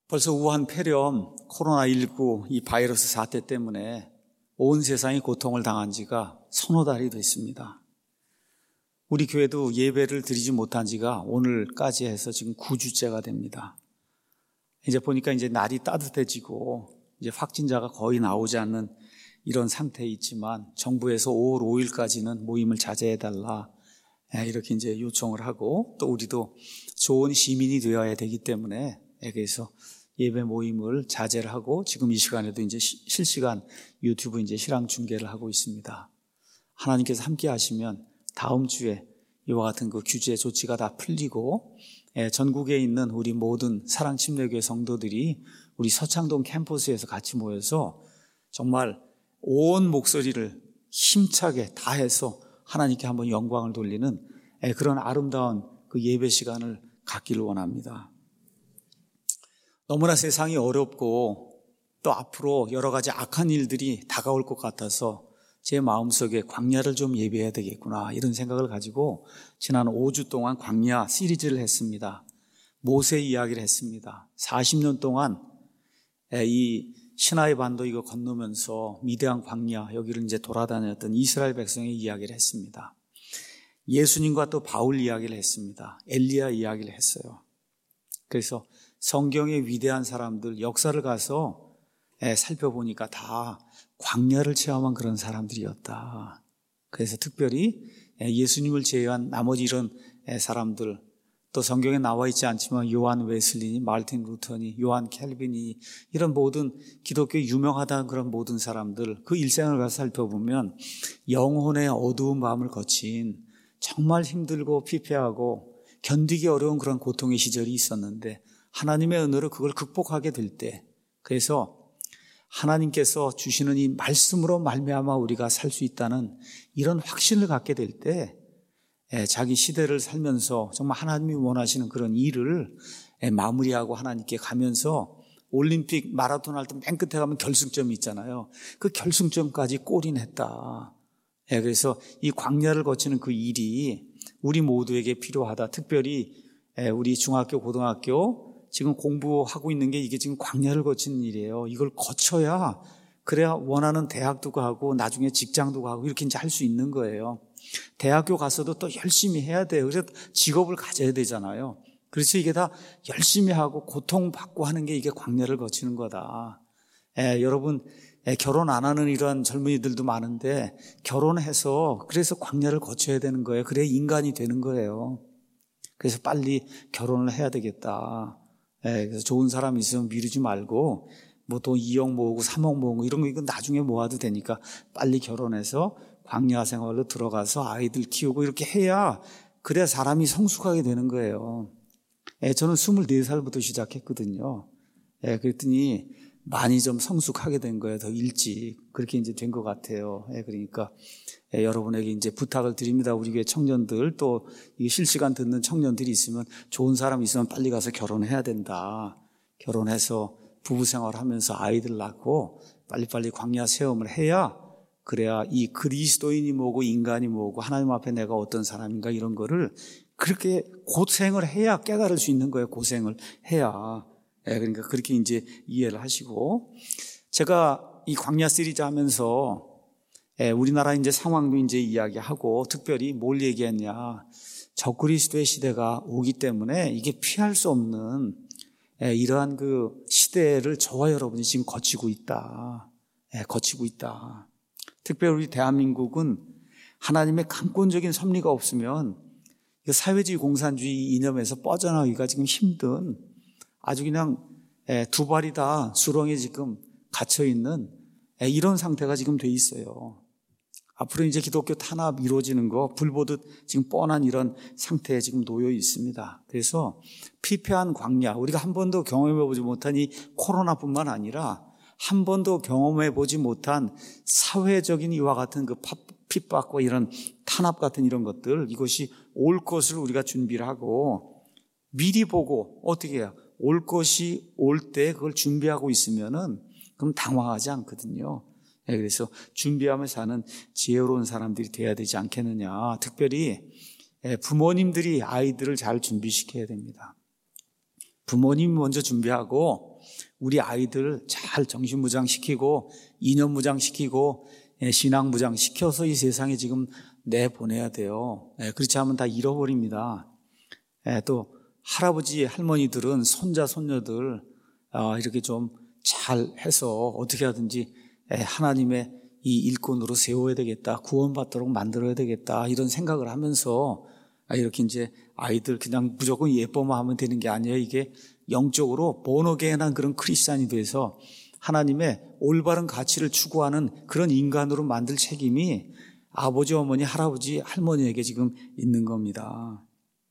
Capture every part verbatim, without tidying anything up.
벌써 우한 폐렴 코로나십구 이 바이러스 사태 때문에 온 세상이 고통을 당한 지가 서너 달이 됐습니다. 우리 교회도 예배를 드리지 못한 지가 오늘까지 해서 지금 구 주째가 됩니다. 이제 보니까 이제 날이 따뜻해지고 이제 확진자가 거의 나오지 않는 이런 상태에 있지만 정부에서 오월 오일까지는 모임을 자제해달라 이렇게 이제 요청을 하고, 또 우리도 좋은 시민이 되어야 되기 때문에 그래서 예배 모임을 자제를 하고 지금 이 시간에도 이제 실시간 유튜브 이제 실황 중계를 하고 있습니다. 하나님께서 함께 하시면 다음 주에 이와 같은 그 규제 조치가 다 풀리고 전국에 있는 우리 모든 사랑침례교회 성도들이 우리 서창동 캠퍼스에서 같이 모여서 정말 온 목소리를 힘차게 다해서 하나님께 한번 영광을 돌리는 그런 아름다운 그 예배 시간을 갖기를 원합니다. 너무나 세상이 어렵고 또 앞으로 여러 가지 악한 일들이 다가올 것 같아서 제 마음속에 광야를 좀 예배해야 되겠구나 이런 생각을 가지고 지난 오 주 동안 광야 시리즈를 했습니다. 모세 이야기를 했습니다. 사십 년 동안 이 시나이 반도 이거 건너면서 미대한 광야 여기를 이제 돌아다녔던 이스라엘 백성의 이야기를 했습니다. 예수님과 또 바울 이야기를 했습니다. 엘리야 이야기를 했어요. 그래서 성경의 위대한 사람들 역사를 가서 살펴보니까 다 광야를 체험한 그런 사람들이었다. 그래서 특별히 예수님을 제외한 나머지 이런 사람들, 또 성경에 나와 있지 않지만 요한 웨슬리니, 마르틴 루터니, 요한 캘빈이 이런 모든 기독교에 유명하다는 그런 모든 사람들 그 일생을 가서 살펴보면 영혼의 어두운 마음을 거친 정말 힘들고 피폐하고 견디기 어려운 그런 고통의 시절이 있었는데 하나님의 은혜로 그걸 극복하게 될 때, 그래서 하나님께서 주시는 이 말씀으로 말미암아 우리가 살 수 있다는 이런 확신을 갖게 될 때 자기 시대를 살면서 정말 하나님이 원하시는 그런 일을 마무리하고 하나님께 가면서 올림픽 마라톤 할 때 맨 끝에 가면 결승점이 있잖아요. 그 결승점까지 골인했다. 그래서 이 광야를 거치는 그 일이 우리 모두에게 필요하다. 특별히 우리 중학교, 고등학교 지금 공부하고 있는 게 이게 지금 광야를 거치는 일이에요. 이걸 거쳐야 그래야 원하는 대학도 가고 나중에 직장도 가고 이렇게 이제 할 수 있는 거예요. 대학교 가서도 또 열심히 해야 돼요. 그래서 직업을 가져야 되잖아요. 그래서 이게 다 열심히 하고 고통받고 하는 게 이게 광야를 거치는 거다. 에, 여러분 에, 결혼 안 하는 이런 젊은이들도 많은데 결혼해서 그래서 광야를 거쳐야 되는 거예요. 그래야 인간이 되는 거예요. 그래서 빨리 결혼을 해야 되겠다. 예, 그래서 좋은 사람 있으면 미루지 말고 뭐 돈 이억 모으고 삼억 모으고 이런 거 이건 나중에 모아도 되니까 빨리 결혼해서 광야 생활로 들어가서 아이들 키우고 이렇게 해야 그래야 사람이 성숙하게 되는 거예요. 예, 저는 스물네 살부터 시작했거든요. 예, 그랬더니 많이 좀 성숙하게 된 거예요. 더 일찍 그렇게 이제 된 것 같아요. 예, 그러니까 예, 여러분에게 이제 부탁을 드립니다. 우리 교회 청년들 또 이 실시간 듣는 청년들이 있으면 좋은 사람 있으면 빨리 가서 결혼해야 된다. 결혼해서 부부 생활하면서 아이들 낳고 빨리빨리 광야 체험을 해야 그래야 이 그리스도인이 뭐고 인간이 뭐고 하나님 앞에 내가 어떤 사람인가 이런 거를 그렇게 고생을 해야 깨달을 수 있는 거예요. 고생을 해야. 예, 그러니까 그렇게 이제 이해를 하시고, 제가 이 광야 시리즈 하면서 예, 우리나라 이제 상황도 이제 이야기하고 특별히 뭘 얘기했냐, 적그리스도의 시대가 오기 때문에 이게 피할 수 없는 예, 이러한 그 시대를 저와 여러분이 지금 거치고 있다. 예, 거치고 있다. 특별히 우리 대한민국은 하나님의 강권적인 섭리가 없으면 사회주의 공산주의 이념에서 빠져나가기가 지금 힘든 아주 그냥 두 발이 다 수렁에 지금 갇혀있는 이런 상태가 지금 돼 있어요. 앞으로 이제 기독교 탄압 이루어지는 거 불보듯 지금 뻔한 이런 상태에 지금 놓여 있습니다. 그래서 피폐한 광야, 우리가 한 번도 경험해보지 못한 이 코로나뿐만 아니라 한 번도 경험해보지 못한 사회적인 이와 같은 그 핍박과 이런 탄압 같은 이런 것들, 이것이 올 것을 우리가 준비를 하고 미리 보고 어떻게 해요? 올 것이 올 때 그걸 준비하고 있으면은 그럼 당황하지 않거든요. 그래서 준비하며 사는 지혜로운 사람들이 돼야 되지 않겠느냐. 특별히 부모님들이 아이들을 잘 준비시켜야 됩니다. 부모님이 먼저 준비하고 우리 아이들 잘 정신무장시키고 이념무장시키고 신앙무장시켜서 이 세상에 지금 내보내야 돼요. 그렇지 않으면 다 잃어버립니다. 또 할아버지 할머니들은 손자 손녀들 이렇게 좀 잘 해서 어떻게 하든지 하나님의 이 일꾼으로 세워야 되겠다, 구원받도록 만들어야 되겠다 이런 생각을 하면서 이렇게 이제 아이들 그냥 무조건 예뻐만 하면 되는 게 아니에요. 이게 영적으로 본어게인한 그런 크리스찬이 돼서 하나님의 올바른 가치를 추구하는 그런 인간으로 만들 책임이 아버지, 어머니, 할아버지, 할머니에게 지금 있는 겁니다.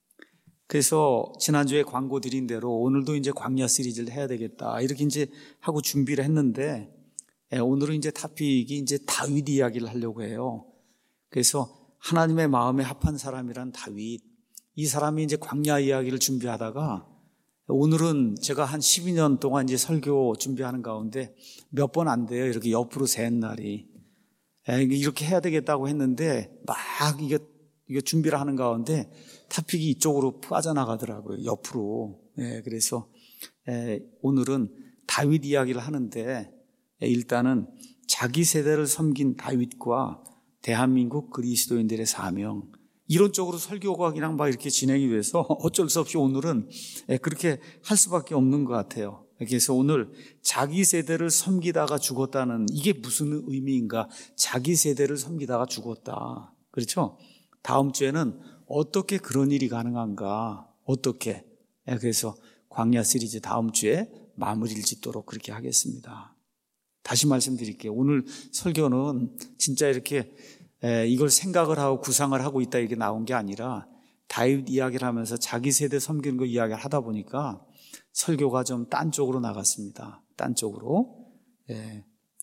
그래서 지난주에 광고 드린 대로 오늘도 이제 광야 시리즈를 해야 되겠다 이렇게 이제 하고 준비를 했는데 오늘은 이제 타픽이 이제 다윗 이야기를 하려고 해요. 그래서 하나님의 마음에 합한 사람이란 다윗, 이 사람이 이제 광야 이야기를 준비하다가 오늘은 제가 한 십이 년 동안 이제 설교 준비하는 가운데 몇 번 안 돼요. 이렇게 옆으로 샌 날이. 이렇게 해야 되겠다고 했는데 막 이게, 이게 준비를 하는 가운데 타픽이 이쪽으로 빠져나가더라고요. 옆으로. 예, 그래서 예, 오늘은 다윗 이야기를 하는데 예, 일단은 자기 세대를 섬긴 다윗과 대한민국 그리스도인들의 사명, 이론적으로 설교가 그냥 막 이렇게 진행이 돼서 어쩔 수 없이 오늘은 그렇게 할 수밖에 없는 것 같아요. 그래서 오늘 자기 세대를 섬기다가 죽었다는 이게 무슨 의미인가? 자기 세대를 섬기다가 죽었다. 그렇죠? 다음 주에는 어떻게 그런 일이 가능한가? 어떻게? 그래서 광야 시리즈 다음 주에 마무리를 짓도록 그렇게 하겠습니다. 다시 말씀드릴게요. 오늘 설교는 진짜 이렇게 이걸 생각을 하고 구상을 하고 있다 이게 나온 게 아니라 다윗 이야기를 하면서 자기 세대 섬기는 거 이야기를 하다 보니까 설교가 좀 딴 쪽으로 나갔습니다. 딴 쪽으로. 예.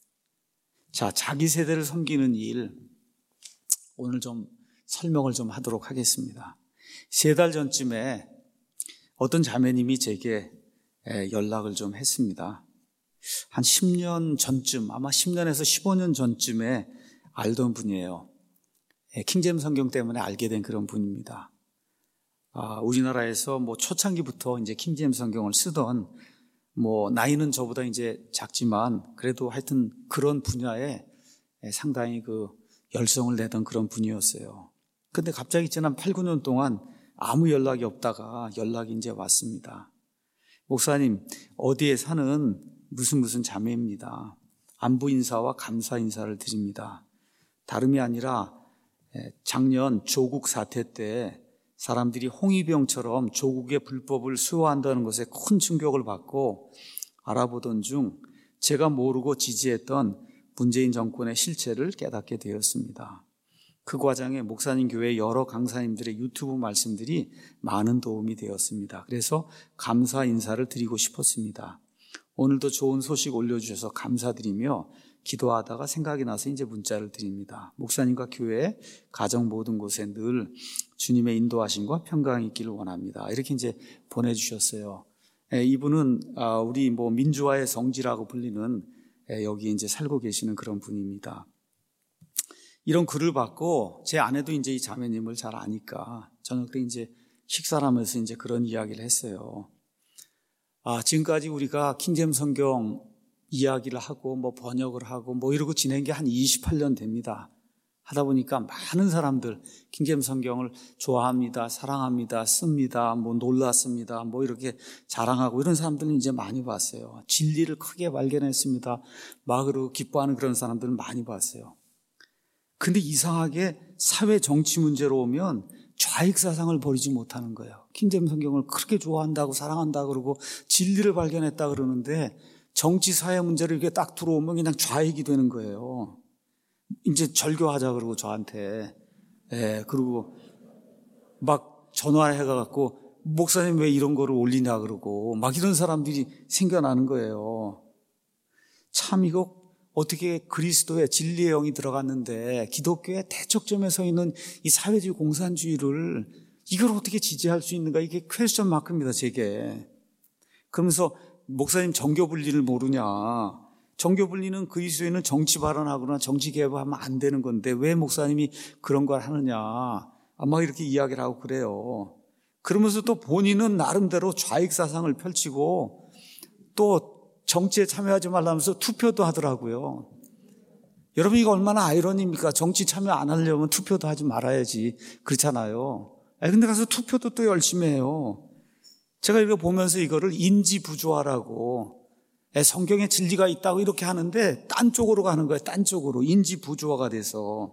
자, 자기 세대를 섬기는 일 오늘 좀 설명을 좀 하도록 하겠습니다. 세 달 전쯤에 어떤 자매님이 제게 연락을 좀 했습니다. 한 십 년 전쯤, 아마 십 년에서 십오 년 전쯤에 알던 분이에요. 킹제임스 성경 때문에 알게 된 그런 분입니다. 아, 우리나라에서 뭐 초창기부터 이제 킹제임스 성경을 쓰던, 뭐 나이는 저보다 이제 작지만 그래도 하여튼 그런 분야에 상당히 그 열성을 내던 그런 분이었어요. 근데 갑자기 지난 팔, 구 년 동안 아무 연락이 없다가 연락이 이제 왔습니다. 목사님, 어디에 사는 무슨 무슨 자매입니다. 안부 인사와 감사 인사를 드립니다. 다름이 아니라 작년 조국 사태 때 사람들이 홍위병처럼 조국의 불법을 수호한다는 것에 큰 충격을 받고 알아보던 중 제가 모르고 지지했던 문재인 정권의 실체를 깨닫게 되었습니다. 그 과정에 목사님 교회 여러 강사님들의 유튜브 말씀들이 많은 도움이 되었습니다. 그래서 감사 인사를 드리고 싶었습니다. 오늘도 좋은 소식 올려주셔서 감사드리며 기도하다가 생각이 나서 이제 문자를 드립니다. 목사님과 교회, 가정 모든 곳에 늘 주님의 인도하심과 평강이 있기를 원합니다. 이렇게 이제 보내주셨어요. 이분은 우리 뭐 민주화의 성지라고 불리는 여기 이제 살고 계시는 그런 분입니다. 이런 글을 받고 제 아내도 이제 이 자매님을 잘 아니까 저는 그 이제 식사를 하면서 이제 그런 이야기를 했어요. 아, 지금까지 우리가 킹제임스 성경 이야기를 하고 뭐 번역을 하고 뭐 이러고 지낸 게 한 이십팔 년 됩니다. 하다 보니까 많은 사람들 킹제임스 성경을 좋아합니다, 사랑합니다, 씁니다, 뭐 놀랐습니다, 뭐 이렇게 자랑하고 이런 사람들은 이제 많이 봤어요. 진리를 크게 발견했습니다. 막으로 기뻐하는 그런 사람들은 많이 봤어요. 근데 이상하게 사회 정치 문제로 오면 좌익 사상을 버리지 못하는 거예요. 킹제임스 성경을 그렇게 좋아한다고 사랑한다 그러고 진리를 발견했다 그러는데 정치 사회 문제를 이렇게 딱 들어오면 그냥 좌익이 되는 거예요. 이제 절교하자 그러고 저한테, 예, 그리고 막 전화해가지고 목사님 왜 이런 거를 올리냐 그러고 막 이런 사람들이 생겨나는 거예요. 참 이거 어떻게 그리스도의 진리의 영이 들어갔는데 기독교의 대척점에 서 있는 이 사회주의 공산주의를 이걸 어떻게 지지할 수 있는가, 이게 퀘스천 마크입니다, 제게. 그러면서 목사님 정교분리를 모르냐, 정교분리는 그리스도인은 정치 발언하거나 정치 개입하면 안 되는 건데 왜 목사님이 그런 걸 하느냐, 아마 이렇게 이야기를 하고 그래요. 그러면서 또 본인은 나름대로 좌익 사상을 펼치고 또 정치에 참여하지 말라면서 투표도 하더라고요. 여러분, 이거 얼마나 아이러니입니까? 정치 참여 안 하려면 투표도 하지 말아야지. 그렇잖아요. 아니, 근데 가서 투표도 또 열심히 해요. 제가 이거 보면서 이거를 인지부조화라고, 성경에 진리가 있다고 이렇게 하는데 딴 쪽으로 가는 거예요. 딴 쪽으로. 인지부조화가 돼서.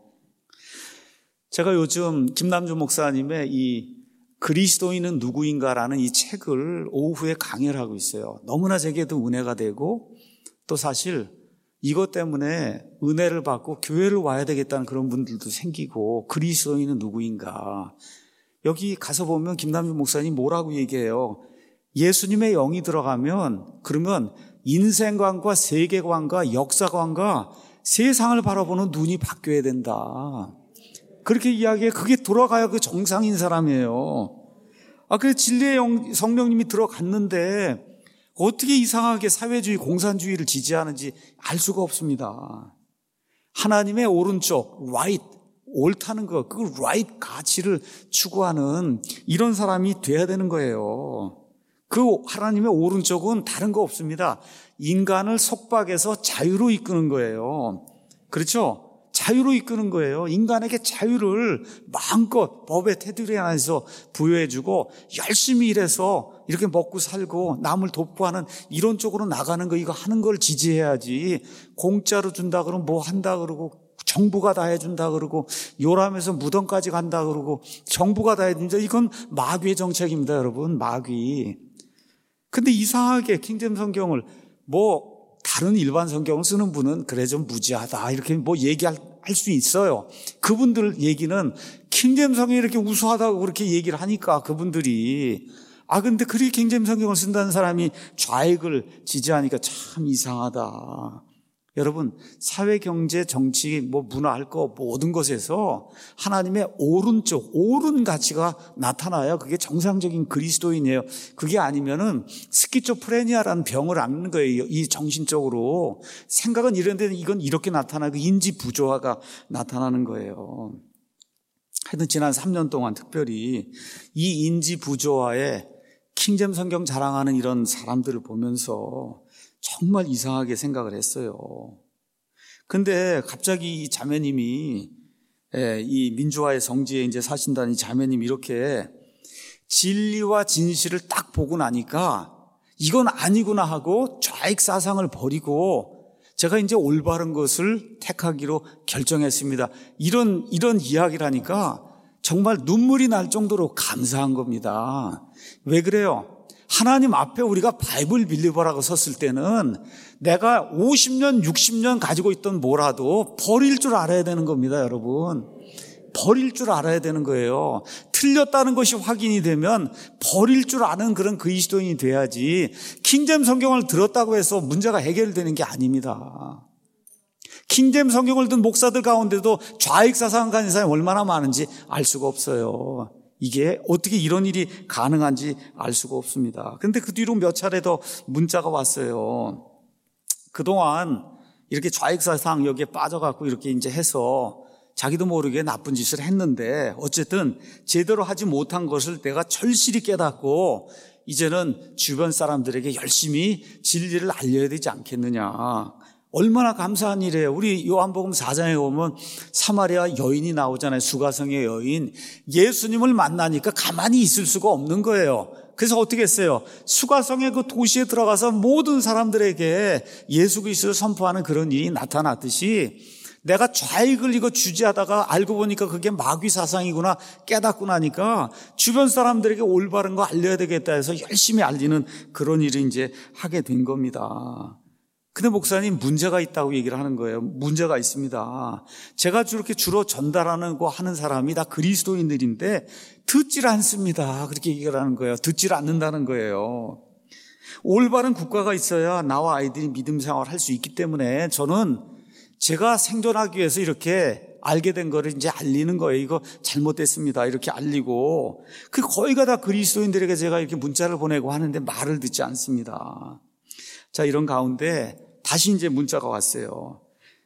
제가 요즘 김남주 목사님의 이 그리스도인은 누구인가라는 이 책을 오후에 강의를 하고 있어요. 너무나 제게도 은혜가 되고, 또 사실 이것 때문에 은혜를 받고 교회를 와야 되겠다는 그런 분들도 생기고, 그리스도인은 누구인가. 여기 가서 보면 김남주 목사님 뭐라고 얘기해요? 예수님의 영이 들어가면 그러면 인생관과 세계관과 역사관과 세상을 바라보는 눈이 바뀌어야 된다. 그렇게 이야기해. 그게 돌아가야 그 정상인 사람이에요. 아, 그래서 진리의 영, 성령님이 들어갔는데 어떻게 이상하게 사회주의, 공산주의를 지지하는지 알 수가 없습니다. 하나님의 오른쪽, right, 옳다는 거, 그 right 가치를 추구하는 이런 사람이 돼야 되는 거예요. 그 하나님의 오른쪽은 다른 거 없습니다. 인간을 속박해서 자유로 이끄는 거예요. 그렇죠? 자유로 이끄는 거예요. 인간에게 자유를 마음껏 법의 테두리 안에서 부여해주고 열심히 일해서 이렇게 먹고 살고 남을 돕고 하는 이런 쪽으로 나가는 거, 이거 하는 걸 지지해야지. 공짜로 준다 그러면 뭐 한다 그러고, 정부가 다 해준다 그러고, 요람에서 무덤까지 간다 그러고, 정부가 다 해준다. 이건 마귀의 정책입니다, 여러분. 마귀. 근데 이상하게 킹제임스 성경을 뭐 다른 일반 성경을 쓰는 분은 그래 좀 무지하다 이렇게 뭐 얘기할 수 있어요. 그분들 얘기는 킹제임스 성경이 이렇게 우수하다고 그렇게 얘기를 하니까 그분들이, 아 근데 그렇게 킹제임스 성경을 쓴다는 사람이 좌익을 지지하니까 참 이상하다. 여러분, 사회, 경제, 정치, 뭐 문화 할 거 모든 것에서 하나님의 오른쪽, 옳은 가치가 나타나야 그게 정상적인 그리스도인이에요. 그게 아니면은 스키조프레니아라는 병을 앓는 거예요. 이 정신적으로. 생각은 이런데 이건 이렇게 나타나고 인지 부조화가 나타나는 거예요. 하여튼 지난 삼 년 동안 특별히 이 인지 부조화에 킹제임스 성경 자랑하는 이런 사람들을 보면서 정말 이상하게 생각을 했어요. 근데 갑자기 이 자매님이, 이 민주화의 성지에 이제 사신다는 이 자매님이 이렇게 진리와 진실을 딱 보고 나니까 이건 아니구나 하고 좌익 사상을 버리고 제가 이제 올바른 것을 택하기로 결정했습니다. 이런, 이런 이야기를 하니까 정말 눈물이 날 정도로 감사한 겁니다. 왜 그래요? 하나님 앞에 우리가 바이블 빌리버라고 섰을 때는 내가 오십 년, 육십 년 가지고 있던 뭐라도 버릴 줄 알아야 되는 겁니다, 여러분. 버릴 줄 알아야 되는 거예요. 틀렸다는 것이 확인이 되면 버릴 줄 아는 그런 그리스도인이 돼야지 킹제임스 성경을 들었다고 해서 문제가 해결되는 게 아닙니다. 킹제임스 성경을 든 목사들 가운데도 좌익 사상 가진 사람이 얼마나 많은지 알 수가 없어요. 이게 어떻게 이런 일이 가능한지 알 수가 없습니다. 그런데 그 뒤로 몇 차례 더 문자가 왔어요. 그동안 이렇게 좌익사상 여기에 빠져갖고 이렇게 이제 해서 자기도 모르게 나쁜 짓을 했는데 어쨌든 제대로 하지 못한 것을 내가 절실히 깨닫고 이제는 주변 사람들에게 열심히 진리를 알려야 되지 않겠느냐. 얼마나 감사한 일이에요. 우리 요한복음 사 장에 보면 사마리아 여인이 나오잖아요. 수가성의 여인. 예수님을 만나니까 가만히 있을 수가 없는 거예요. 그래서 어떻게 했어요? 수가성의 그 도시에 들어가서 모든 사람들에게 예수 그리스도를 선포하는 그런 일이 나타났듯이 내가 좌익을 이거 주지하다가 알고 보니까 그게 마귀 사상이구나 깨닫고 나니까 주변 사람들에게 올바른 거 알려야 되겠다 해서 열심히 알리는 그런 일을 이제 하게 된 겁니다. 근데 목사님 문제가 있다고 얘기를 하는 거예요. 문제가 있습니다. 제가 저렇게 주로 전달하는 거 하는 사람이 다 그리스도인들인데 듣질 않습니다. 그렇게 얘기를 하는 거예요. 듣질 않는다는 거예요. 올바른 국가가 있어야 나와 아이들이 믿음 생활을 할 수 있기 때문에 저는 제가 생존하기 위해서 이렇게 알게 된 거를 이제 알리는 거예요. 이거 잘못됐습니다. 이렇게 알리고 그 거의가 다 그리스도인들에게 제가 이렇게 문자를 보내고 하는데 말을 듣지 않습니다. 자, 이런 가운데 다시 이제 문자가 왔어요.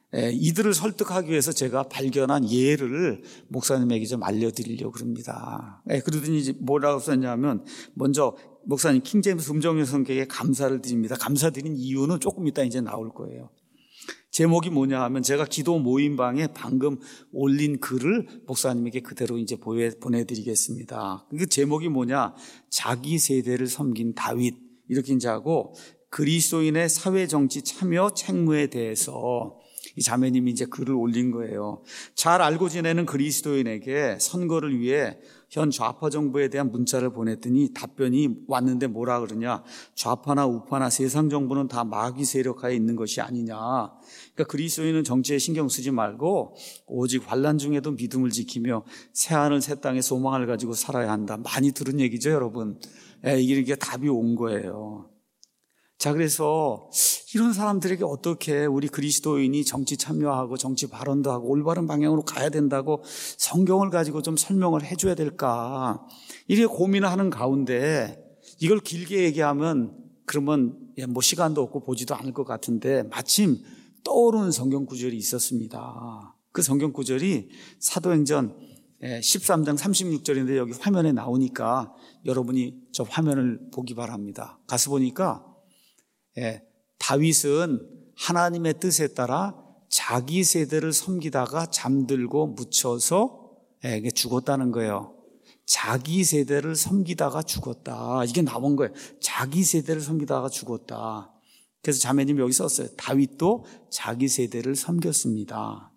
예, 이들을 설득하기 위해서 제가 발견한 예를 목사님에게 좀 알려드리려고 합니다. 예, 그러더니 이제 뭐라고 썼냐면, 먼저 목사님 킹제임스 음정용 성경에 감사를 드립니다. 감사드린 이유는 조금 이따 이제 나올 거예요. 제목이 뭐냐 하면, 제가 기도 모임방에 방금 올린 글을 목사님에게 그대로 이제 보내드리겠습니다. 그 제목이 뭐냐, 자기 세대를 섬긴 다윗, 이렇게 이제 하고, 그리스도인의 사회 정치 참여 책무에 대해서 이 자매님이 이제 글을 올린 거예요. 잘 알고 지내는 그리스도인에게 선거를 위해 현 좌파 정부에 대한 문자를 보냈더니 답변이 왔는데 뭐라 그러냐, 좌파나 우파나 세상 정부는 다 마귀 세력하에 있는 것이 아니냐. 그러니까 그리스도인은 정치에 신경 쓰지 말고 오직 환난 중에도 믿음을 지키며 새하늘 새 땅의 소망을 가지고 살아야 한다. 많이 들은 얘기죠, 여러분. 예, 이게 답이 온 거예요. 자, 그래서 이런 사람들에게 어떻게 우리 그리스도인이 정치 참여하고 정치 발언도 하고 올바른 방향으로 가야 된다고 성경을 가지고 좀 설명을 해줘야 될까, 이렇게 고민을 하는 가운데, 이걸 길게 얘기하면 그러면 뭐 시간도 없고 보지도 않을 것 같은데, 마침 떠오르는 성경 구절이 있었습니다. 그 성경 구절이 사도행전 십삼 장 삼십육 절인데 여기 화면에 나오니까 여러분이 저 화면을 보기 바랍니다. 가서 보니까 예, 다윗은 하나님의 뜻에 따라 자기 세대를 섬기다가 잠들고 묻혀서 예, 죽었다는 거예요. 자기 세대를 섬기다가 죽었다. 이게 나온 거예요. 자기 세대를 섬기다가 죽었다. 그래서 자매님이 여기 썼어요. 다윗도 자기 세대를 섬겼습니다.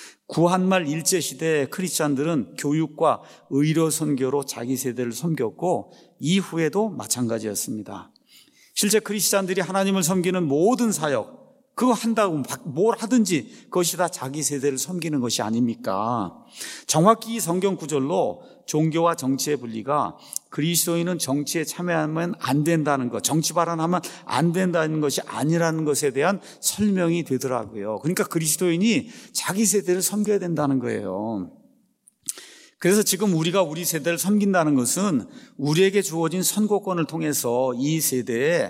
구한말 일제시대 크리스찬들은 교육과 의료 선교로 자기 세대를 섬겼고 이후에도 마찬가지였습니다. 실제 크리스찬들이 하나님을 섬기는 모든 사역, 그거 한다고 뭘 하든지 그것이 다 자기 세대를 섬기는 것이 아닙니까? 정확히 이 성경 구절로 종교와 정치의 분리가 그리스도인은 정치에 참여하면 안 된다는 것, 정치 발언하면 안 된다는 것이 아니라는 것에 대한 설명이 되더라고요. 그러니까 그리스도인이 자기 세대를 섬겨야 된다는 거예요. 그래서 지금 우리가 우리 세대를 섬긴다는 것은 우리에게 주어진 선거권을 통해서 이 세대에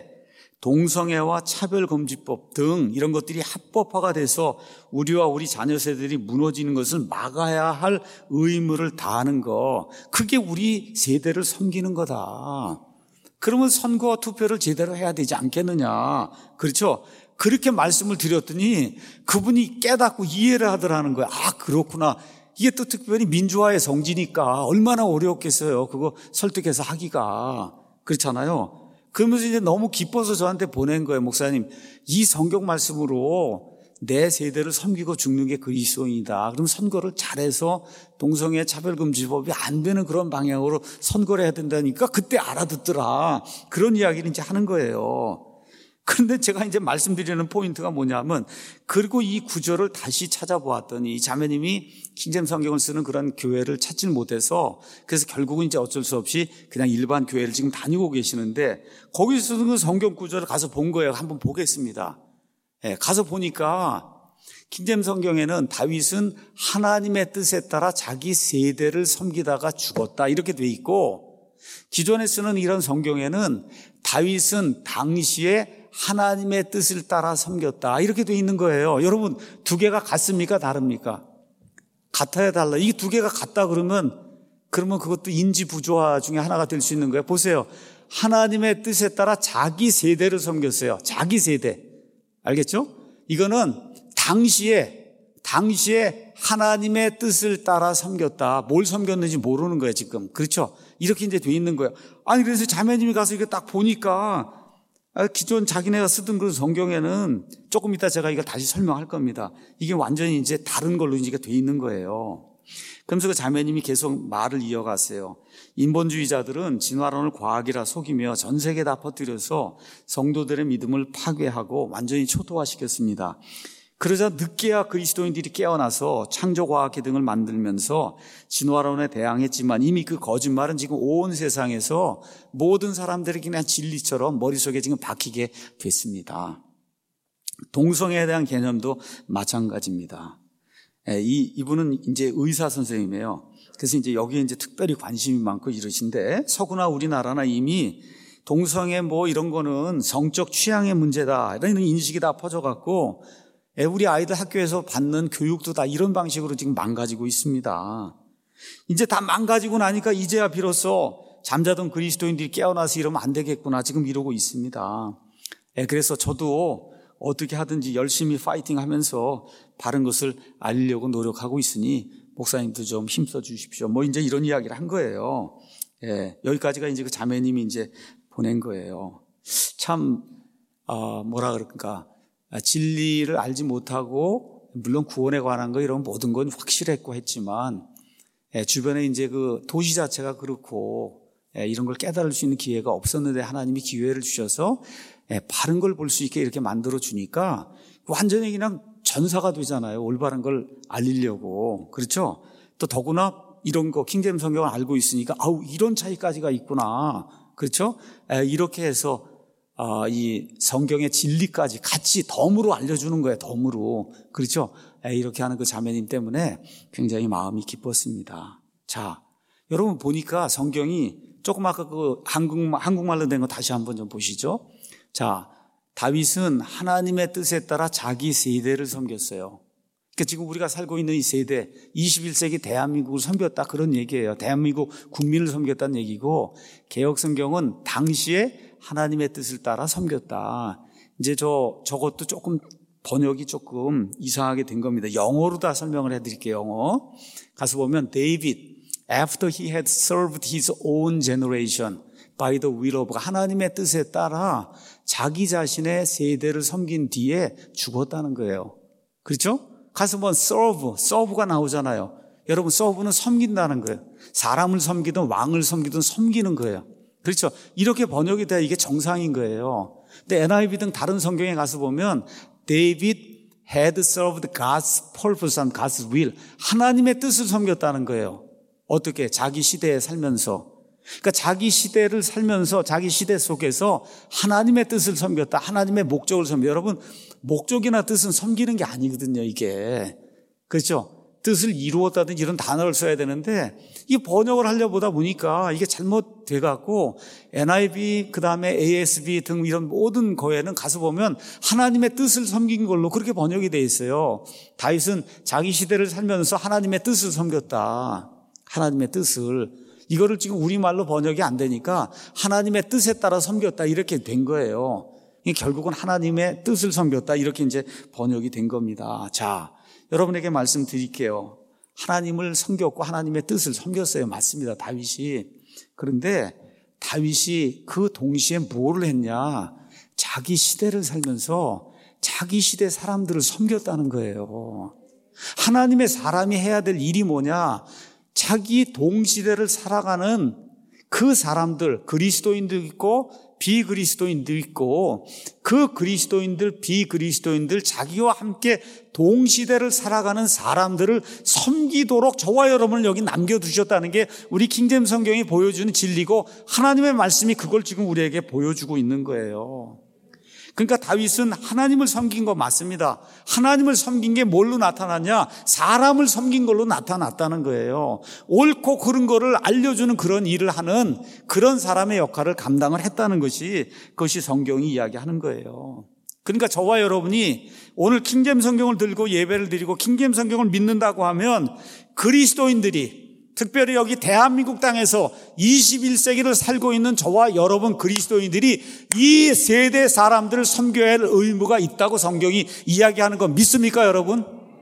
동성애와 차별금지법 등 이런 것들이 합법화가 돼서 우리와 우리 자녀 세대들이 무너지는 것을 막아야 할 의무를 다하는 거, 그게 우리 세대를 섬기는 거다. 그러면 선거와 투표를 제대로 해야 되지 않겠느냐. 그렇죠? 그렇게 말씀을 드렸더니 그분이 깨닫고 이해를 하더라는 거예요. 아, 그렇구나. 이게 또 특별히 민주화의 성지니까 얼마나 어려웠겠어요. 그거 설득해서 하기가. 그렇잖아요. 그러면서 이제 너무 기뻐서 저한테 보낸 거예요. 목사님, 이 성경 말씀으로 내 세대를 섬기고 죽는 게 그리스도인이다. 그럼 선거를 잘해서 동성애 차별금지법이 안 되는 그런 방향으로 선거를 해야 된다니까 그때 알아듣더라. 그런 이야기를 이제 하는 거예요. 그런데 제가 이제 말씀드리는 포인트가 뭐냐면, 그리고 이 구절을 다시 찾아보았더니 이 자매님이 킹제임스 성경을 쓰는 그런 교회를 찾지는 못해서, 그래서 결국은 이제 어쩔 수 없이 그냥 일반 교회를 지금 다니고 계시는데, 거기서 쓰는 그 성경 구절을 가서 본 거예요. 한번 보겠습니다. 예, 가서 보니까 킹제임스 성경에는 다윗은 하나님의 뜻에 따라 자기 세대를 섬기다가 죽었다 이렇게 돼 있고, 기존에 쓰는 이런 성경에는 다윗은 당시에 하나님의 뜻을 따라 섬겼다 이렇게 돼 있는 거예요. 여러분, 두 개가 같습니까? 다릅니까? 같아야 달라. 이게 두 개가 같다 그러면 그러면 그것도 인지 부조화 중에 하나가 될 수 있는 거예요. 보세요. 하나님의 뜻에 따라 자기 세대를 섬겼어요. 자기 세대. 알겠죠? 이거는 당시에 당시에 하나님의 뜻을 따라 섬겼다. 뭘 섬겼는지 모르는 거예요, 지금. 그렇죠? 이렇게 이제 돼 있는 거예요. 아니, 그래서 자매님이 가서 이거 딱 보니까 기존 자기네가 쓰던 그 성경에는 조금 이따 제가 이거 다시 설명할 겁니다. 이게 완전히 이제 다른 걸로 이제 돼 있는 거예요. 그러면서 그 자매님이 계속 말을 이어갔어요. 인본주의자들은 진화론을 과학이라 속이며 전 세계에 다 퍼뜨려서 성도들의 믿음을 파괴하고 완전히 초토화시켰습니다. 그러자 늦게야 그리스도인들이 깨어나서 창조과학회 등을 만들면서 진화론에 대항했지만 이미 그 거짓말은 지금 온 세상에서 모든 사람들에게 그냥 진리처럼 머릿속에 지금 박히게 됐습니다. 동성애에 대한 개념도 마찬가지입니다. 이, 이분은 이제 의사 선생님이에요. 그래서 이제 여기에 이제 특별히 관심이 많고 이러신데, 서구나 우리나라나 이미 동성애 뭐 이런 거는 성적 취향의 문제다 이런 인식이 다 퍼져갖고 우리 아이들 학교에서 받는 교육도 다 이런 방식으로 지금 망가지고 있습니다. 이제 다 망가지고 나니까 이제야 비로소 잠자던 그리스도인들이 깨어나서 이러면 안 되겠구나 지금 이러고 있습니다. 그래서 저도 어떻게 하든지 열심히 파이팅 하면서 바른 것을 알리려고 노력하고 있으니 목사님도 좀 힘써 주십시오. 뭐 이제 이런 이야기를 한 거예요. 예, 여기까지가 이제 그 자매님이 이제 보낸 거예요. 참, 어, 뭐라 그럴까. 진리를 알지 못하고, 물론 구원에 관한 거 이런 모든 건 확실했고 했지만, 예, 주변에 이제 그 도시 자체가 그렇고, 예, 이런 걸 깨달을 수 있는 기회가 없었는데 하나님이 기회를 주셔서, 예, 바른 걸 볼 수 있게 이렇게 만들어 주니까 완전히 그냥 전사가 되잖아요. 올바른 걸 알리려고. 그렇죠? 또 더구나 이런 거 킹제임스 성경을 알고 있으니까 아우 이런 차이까지가 있구나. 그렇죠? 에, 이렇게 해서 어, 이 성경의 진리까지 같이 덤으로 알려주는 거예요. 덤으로. 그렇죠? 에, 이렇게 하는 그 자매님 때문에 굉장히 마음이 기뻤습니다. 자, 여러분 보니까 성경이 조금 아까 그 한국말, 한국말로 된 거 다시 한번 좀 보시죠. 자, 다윗은 하나님의 뜻에 따라 자기 세대를 섬겼어요. 그러니까 지금 우리가 살고 있는 이 세대, 이십일 세기 대한민국을 섬겼다 그런 얘기예요. 대한민국 국민을 섬겼다는 얘기고, 개역성경은 당시에 하나님의 뜻을 따라 섬겼다. 이제 저 저것도 조금 번역이 조금 이상하게 된 겁니다. 영어로 다 설명을 해드릴게요. 영어 가서 보면 David, after he had served his own generation by the will of God, 하나님의 뜻에 따라 자기 자신의 세대를 섬긴 뒤에 죽었다는 거예요. 그렇죠? 가서 보면 serve, serve가 나오잖아요. 여러분 serve는 섬긴다는 거예요. 사람을 섬기든 왕을 섬기든 섬기는 거예요. 그렇죠? 이렇게 번역이 돼야 이게 정상인 거예요. 근데 엔아이브이 등 다른 성경에 가서 보면 David had served God's purpose and God's will, 하나님의 뜻을 섬겼다는 거예요. 어떻게? 자기 시대에 살면서. 그러니까 자기 시대를 살면서 자기 시대 속에서 하나님의 뜻을 섬겼다. 하나님의 목적을 섬겨. 여러분, 목적이나 뜻은 섬기는 게 아니거든요, 이게. 그렇죠? 뜻을 이루었다든지 이런 단어를 써야 되는데 이 번역을 하려 보다 보니까 이게 잘못돼 갖고 엔아이브이 그다음에 에이에스비 등 이런 모든 거에는 가서 보면 하나님의 뜻을 섬긴 걸로 그렇게 번역이 돼 있어요. 다윗은 자기 시대를 살면서 하나님의 뜻을 섬겼다. 하나님의 뜻을. 이거를 지금 우리말로 번역이 안 되니까 하나님의 뜻에 따라 섬겼다 이렇게 된 거예요. 결국은 하나님의 뜻을 섬겼다 이렇게 이제 번역이 된 겁니다. 자, 여러분에게 말씀드릴게요. 하나님을 섬겼고 하나님의 뜻을 섬겼어요. 맞습니다. 다윗이. 그런데 다윗이 그 동시에 뭐를 했냐? 자기 시대를 살면서 자기 시대 사람들을 섬겼다는 거예요. 하나님의 사람이 해야 될 일이 뭐냐? 자기 동시대를 살아가는 그 사람들, 그리스도인도 있고 비그리스도인도 있고 그 그리스도인들, 비그리스도인들 자기와 함께 동시대를 살아가는 사람들을 섬기도록 저와 여러분을 여기 남겨두셨다는 게 우리 킹제임스 성경이 보여주는 진리고 하나님의 말씀이 그걸 지금 우리에게 보여주고 있는 거예요. 그러니까 다윗은 하나님을 섬긴 거 맞습니다. 하나님을 섬긴 게 뭘로 나타났냐? 사람을 섬긴 걸로 나타났다는 거예요. 옳고 그른 거를 알려주는 그런 일을 하는 그런 사람의 역할을 감당을 했다는 것이 그것이 성경이 이야기하는 거예요. 그러니까 저와 여러분이 오늘 킹제임스 성경을 들고 예배를 드리고 킹제임스 성경을 믿는다고 하면 그리스도인들이 특별히 여기 대한민국 땅에서 이십일 세기를 살고 있는 저와 여러분 그리스도인들이 이 세대 사람들을 섬겨야 할 의무가 있다고 성경이 이야기하는 거 믿습니까, 여러분?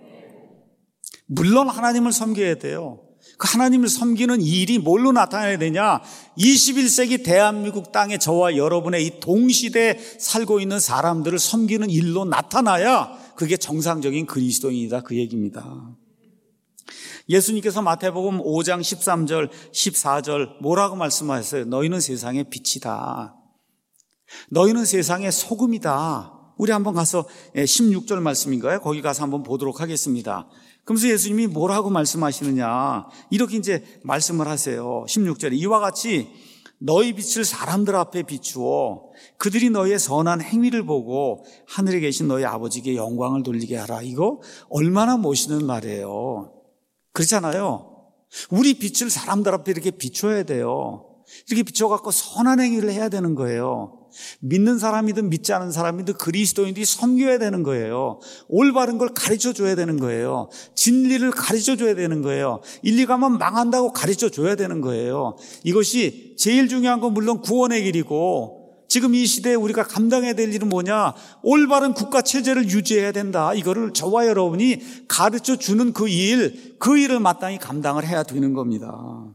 물론 하나님을 섬겨야 돼요. 그 하나님을 섬기는 일이 뭘로 나타나야 되냐? 이십일 세기 대한민국 땅에 저와 여러분의 이 동시대에 살고 있는 사람들을 섬기는 일로 나타나야 그게 정상적인 그리스도인이다, 그 얘기입니다. 예수님께서 마태복음 오 장 십삼 절, 십사 절 뭐라고 말씀하셨어요? 너희는 세상의 빛이다. 너희는 세상의 소금이다. 우리 한번 가서 십육 절 말씀인가요? 거기 가서 한번 보도록 하겠습니다. 그러면서 예수님이 뭐라고 말씀하시느냐? 이렇게 이제 말씀을 하세요. 십육 절에 이와 같이 너희 빛을 사람들 앞에 비추어 그들이 너희의 선한 행위를 보고 하늘에 계신 너희 아버지께 영광을 돌리게 하라. 이거 얼마나 멋있는 말이에요. 그렇잖아요. 우리 빛을 사람들 앞에 이렇게 비춰야 돼요. 이렇게 비춰갖고 선한 행위를 해야 되는 거예요. 믿는 사람이든 믿지 않은 사람이든 그리스도인들이 섬겨야 되는 거예요. 올바른 걸 가르쳐 줘야 되는 거예요. 진리를 가르쳐 줘야 되는 거예요. 일, 이 가면 망한다고 가르쳐 줘야 되는 거예요. 이것이 제일 중요한 건 물론 구원의 길이고, 지금 이 시대에 우리가 감당해야 될 일은 뭐냐? 올바른 국가 체제를 유지해야 된다. 이거를 저와 여러분이 가르쳐 주는 그 일, 그 일을 마땅히 감당을 해야 되는 겁니다.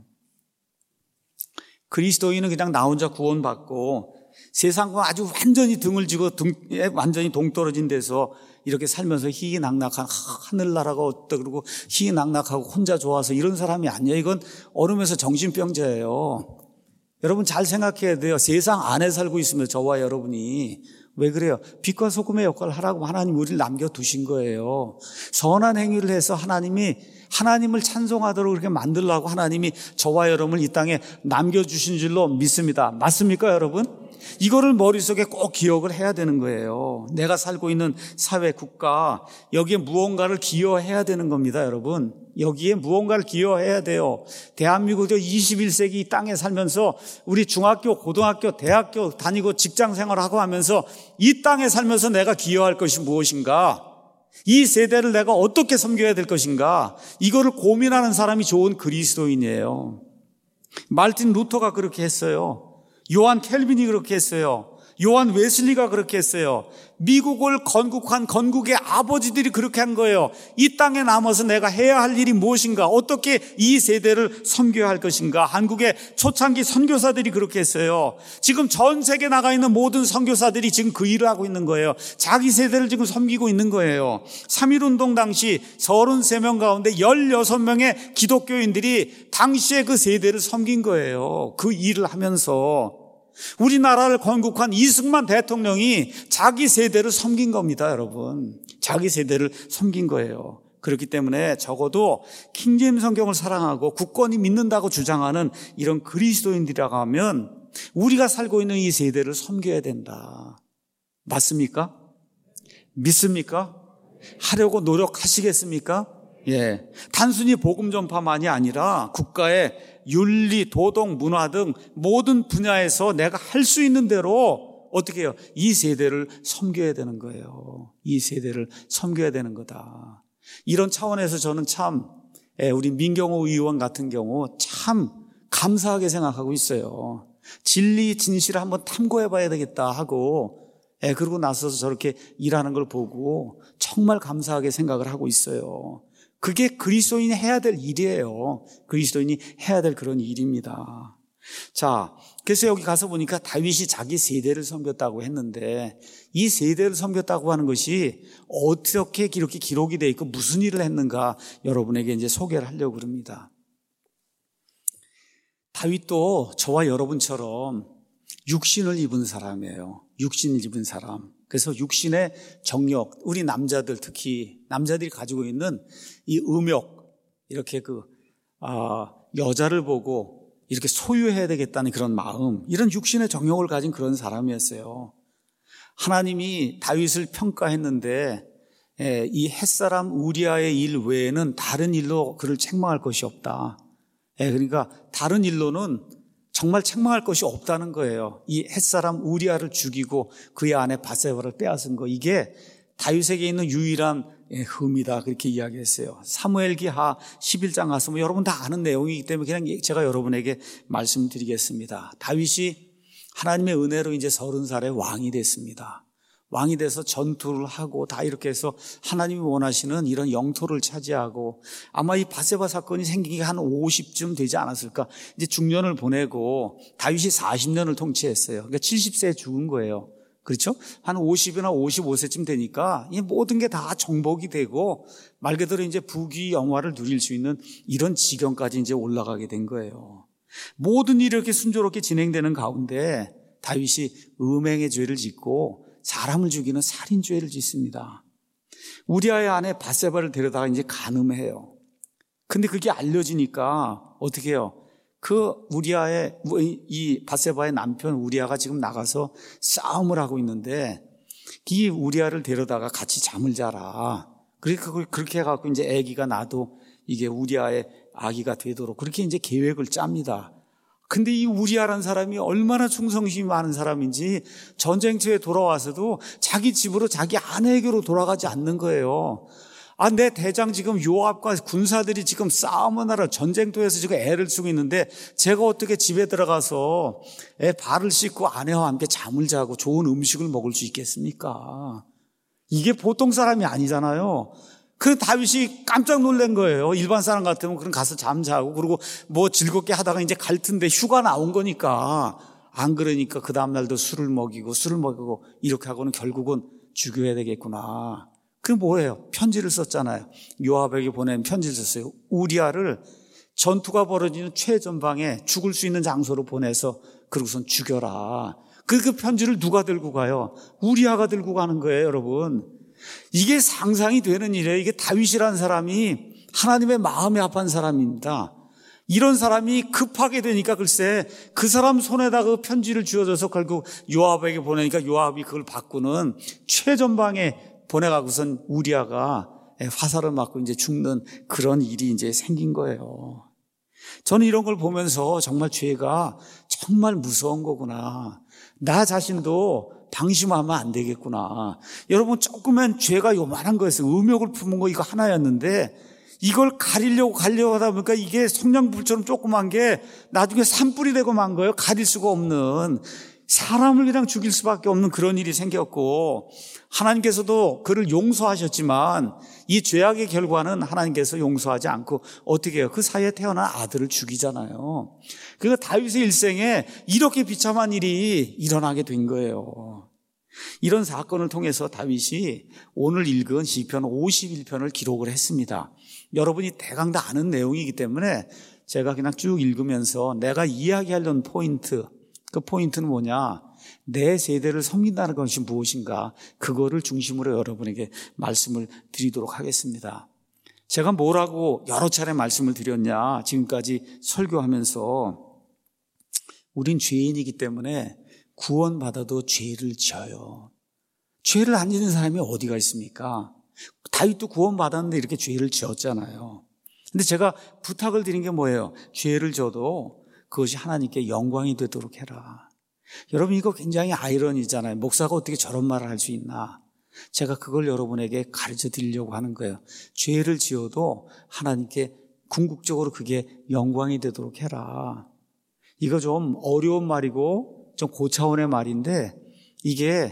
그리스도인은 그냥 나 혼자 구원받고 세상과 아주 완전히 등을 지고 등, 완전히 동떨어진 데서 이렇게 살면서 희희낙낙한 하늘나라가 어떠 그러고 희희낙낙하고 혼자 좋아서 이런 사람이 아니에요. 이건 얼음에서 정신병자예요. 여러분 잘 생각해야 돼요. 세상 안에 살고 있으면 저와 여러분이 왜 그래요? 빛과 소금의 역할을 하라고 하나님 우리를 남겨두신 거예요. 선한 행위를 해서 하나님이 하나님을 찬송하도록 그렇게 만들라고 하나님이 저와 여러분을 이 땅에 남겨주신 줄로 믿습니다. 맞습니까 여러분? 이거를 머릿속에 꼭 기억을 해야 되는 거예요. 내가 살고 있는 사회, 국가, 여기에 무언가를 기여해야 되는 겁니다, 여러분. 여기에 무언가를 기여해야 돼요. 대한민국도 이십일 세기 이 땅에 살면서 우리 중학교, 고등학교, 대학교 다니고 직장 생활하고 하면서 이 땅에 살면서 내가 기여할 것이 무엇인가? 이 세대를 내가 어떻게 섬겨야 될 것인가? 이거를 고민하는 사람이 좋은 그리스도인이에요. 말틴 루터가 그렇게 했어요. 요한 켈빈이 그렇게 했어요. 요한 웨슬리가 그렇게 했어요. 미국을 건국한 건국의 아버지들이 그렇게 한 거예요. 이 땅에 남아서 내가 해야 할 일이 무엇인가? 어떻게 이 세대를 섬겨야 할 것인가? 한국의 초창기 선교사들이 그렇게 했어요. 지금 전 세계에 나가 있는 모든 선교사들이 지금 그 일을 하고 있는 거예요. 자기 세대를 지금 섬기고 있는 거예요. 삼일운동 당시 서른세 명 가운데 열여섯 명의 기독교인들이 당시에 그 세대를 섬긴 거예요. 그 일을 하면서 우리나라를 건국한 이승만 대통령이 자기 세대를 섬긴 겁니다, 여러분. 자기 세대를 섬긴 거예요. 그렇기 때문에 적어도 킹제임스 성경을 사랑하고 굳건히 믿는다고 주장하는 이런 그리스도인들이라고 하면 우리가 살고 있는 이 세대를 섬겨야 된다. 맞습니까? 믿습니까? 하려고 노력하시겠습니까? 예. 단순히 복음 전파만이 아니라 국가의 윤리, 도덕, 문화 등 모든 분야에서 내가 할 수 있는 대로 어떻게 해요? 이 세대를 섬겨야 되는 거예요. 이 세대를 섬겨야 되는 거다. 이런 차원에서 저는 참 우리 민경호 의원 같은 경우 참 감사하게 생각하고 있어요. 진리, 진실을 한번 탐구해 봐야 되겠다 하고 그러고 나서서 저렇게 일하는 걸 보고 정말 감사하게 생각을 하고 있어요. 그게 그리스도인이 해야 될 일이에요. 그리스도인이 해야 될 그런 일입니다. 자, 그래서 여기 가서 보니까 다윗이 자기 세대를 섬겼다고 했는데 이 세대를 섬겼다고 하는 것이 어떻게 이렇게 기록이 돼 있고 무슨 일을 했는가 여러분에게 이제 소개를 하려고 합니다. 다윗도 저와 여러분처럼 육신을 입은 사람이에요. 육신을 입은 사람. 그래서 육신의 정력, 우리 남자들 특히 남자들이 가지고 있는 이 음욕, 이렇게 그 아, 여자를 보고 이렇게 소유해야 되겠다는 그런 마음, 이런 육신의 정욕을 가진 그런 사람이었어요. 하나님이 다윗을 평가했는데 예, 이 햇사람 우리아의 일 외에는 다른 일로 그를 책망할 것이 없다. 예, 그러니까 다른 일로는 정말 책망할 것이 없다는 거예요. 이 햇사람 우리아를 죽이고 그의 아내 바세바를 빼앗은 거, 이게 다윗에게 있는 유일한 흠이다, 그렇게 이야기했어요. 사무엘기하 십일 장 가서 뭐 여러분 다 아는 내용이기 때문에 그냥 제가 여러분에게 말씀드리겠습니다. 다윗이 하나님의 은혜로 이제 서른 살에 왕이 됐습니다. 왕이 돼서 전투를 하고 다 이렇게 해서 하나님이 원하시는 이런 영토를 차지하고, 아마 이 바세바 사건이 생긴 게 한 오십쯤 되지 않았을까. 이제 중년을 보내고 다윗이 사십 년을 통치했어요. 그러니까 칠십 세에 죽은 거예요. 그렇죠? 한 오십이나 오십오 세쯤 되니까 이 모든 게 다 정복이 되고 말 그대로 이제 부귀 영화를 누릴 수 있는 이런 지경까지 이제 올라가게 된 거예요. 모든 일이 이렇게 순조롭게 진행되는 가운데 다윗이 음행의 죄를 짓고 사람을 죽이는 살인죄를 짓습니다. 우리아의 아내 바세바를 데려다가 이제 간음해요. 근데 그게 알려지니까 어떻게 해요? 그 우리아의, 이 바세바의 남편 우리아가 지금 나가서 싸움을 하고 있는데 이 우리아를 데려다가 같이 잠을 자라. 그러니까 그렇게 해갖고 이제 아기가 나도 이게 우리아의 아기가 되도록 그렇게 이제 계획을 짭니다. 근데 이 우리아라는 사람이 얼마나 충성심이 많은 사람인지 전쟁터에 돌아와서도 자기 집으로 자기 아내에게로 돌아가지 않는 거예요. 아, 내 대장 지금 요압과 군사들이 지금 싸움을 하러 전쟁터에서 지금 애를 쓰고 있는데 제가 어떻게 집에 들어가서 애 발을 씻고 아내와 함께 잠을 자고 좋은 음식을 먹을 수 있겠습니까? 이게 보통 사람이 아니잖아요. 그 다윗이 깜짝 놀란 거예요. 일반 사람 같으면 그럼 가서 잠자고 그리고 뭐 즐겁게 하다가 이제 갈 텐데 휴가 나온 거니까 안 그러니까 그 다음날도 술을 먹이고 술을 먹이고 이렇게 하고는 결국은 죽여야 되겠구나. 그게 뭐예요? 편지를 썼잖아요. 요압에게 보낸 편지를 썼어요. 우리아를 전투가 벌어지는 최전방에 죽을 수 있는 장소로 보내서 그러고선 죽여라. 그, 그 편지를 누가 들고 가요? 우리아가 들고 가는 거예요, 여러분. 이게 상상이 되는 일이에요. 이게 다윗이라는 사람이 하나님의 마음에 합한 사람입니다. 이런 사람이 급하게 되니까 글쎄 그 사람 손에다 그 편지를 쥐어줘서 결국 요압에게 보내니까 요압이 그걸 바꾸는 최전방에 보내가고선 우리아가 화살을 맞고 이제 죽는 그런 일이 이제 생긴 거예요. 저는 이런 걸 보면서 정말 죄가 정말 무서운 거구나. 나 자신도 방심하면 안 되겠구나. 여러분 조그만 죄가 요만한 거였어요. 음욕을 품은 거 이거 하나였는데 이걸 가리려고 가려고 하다 보니까 이게 성냥불처럼 조그만 게 나중에 산불이 되고 만 거예요. 가릴 수가 없는, 사람을 그냥 죽일 수밖에 없는 그런 일이 생겼고 하나님께서도 그를 용서하셨지만 이 죄악의 결과는 하나님께서 용서하지 않고 어떻게 해요? 그 사이에 태어난 아들을 죽이잖아요. 그러니까 다윗의 일생에 이렇게 비참한 일이 일어나게 된 거예요. 이런 사건을 통해서 다윗이 오늘 읽은 시편 오십일 편을 기록을 했습니다. 여러분이 대강 다 아는 내용이기 때문에 제가 그냥 쭉 읽으면서 내가 이야기하려는 포인트, 그 포인트는 뭐냐? 내 세대를 섬긴다는 것이 무엇인가? 그거를 중심으로 여러분에게 말씀을 드리도록 하겠습니다. 제가 뭐라고 여러 차례 말씀을 드렸냐? 지금까지 설교하면서 우린 죄인이기 때문에 구원받아도 죄를 지어요. 죄를 안 짓는 사람이 어디가 있습니까? 다윗도 구원받았는데 이렇게 죄를 지었잖아요. 근데 제가 부탁을 드린 게 뭐예요? 죄를 져도 그것이 하나님께 영광이 되도록 해라. 여러분 이거 굉장히 아이러니잖아요. 목사가 어떻게 저런 말을 할 수 있나. 제가 그걸 여러분에게 가르쳐 드리려고 하는 거예요. 죄를 지어도 하나님께 궁극적으로 그게 영광이 되도록 해라. 이거 좀 어려운 말이고 좀 고차원의 말인데 이게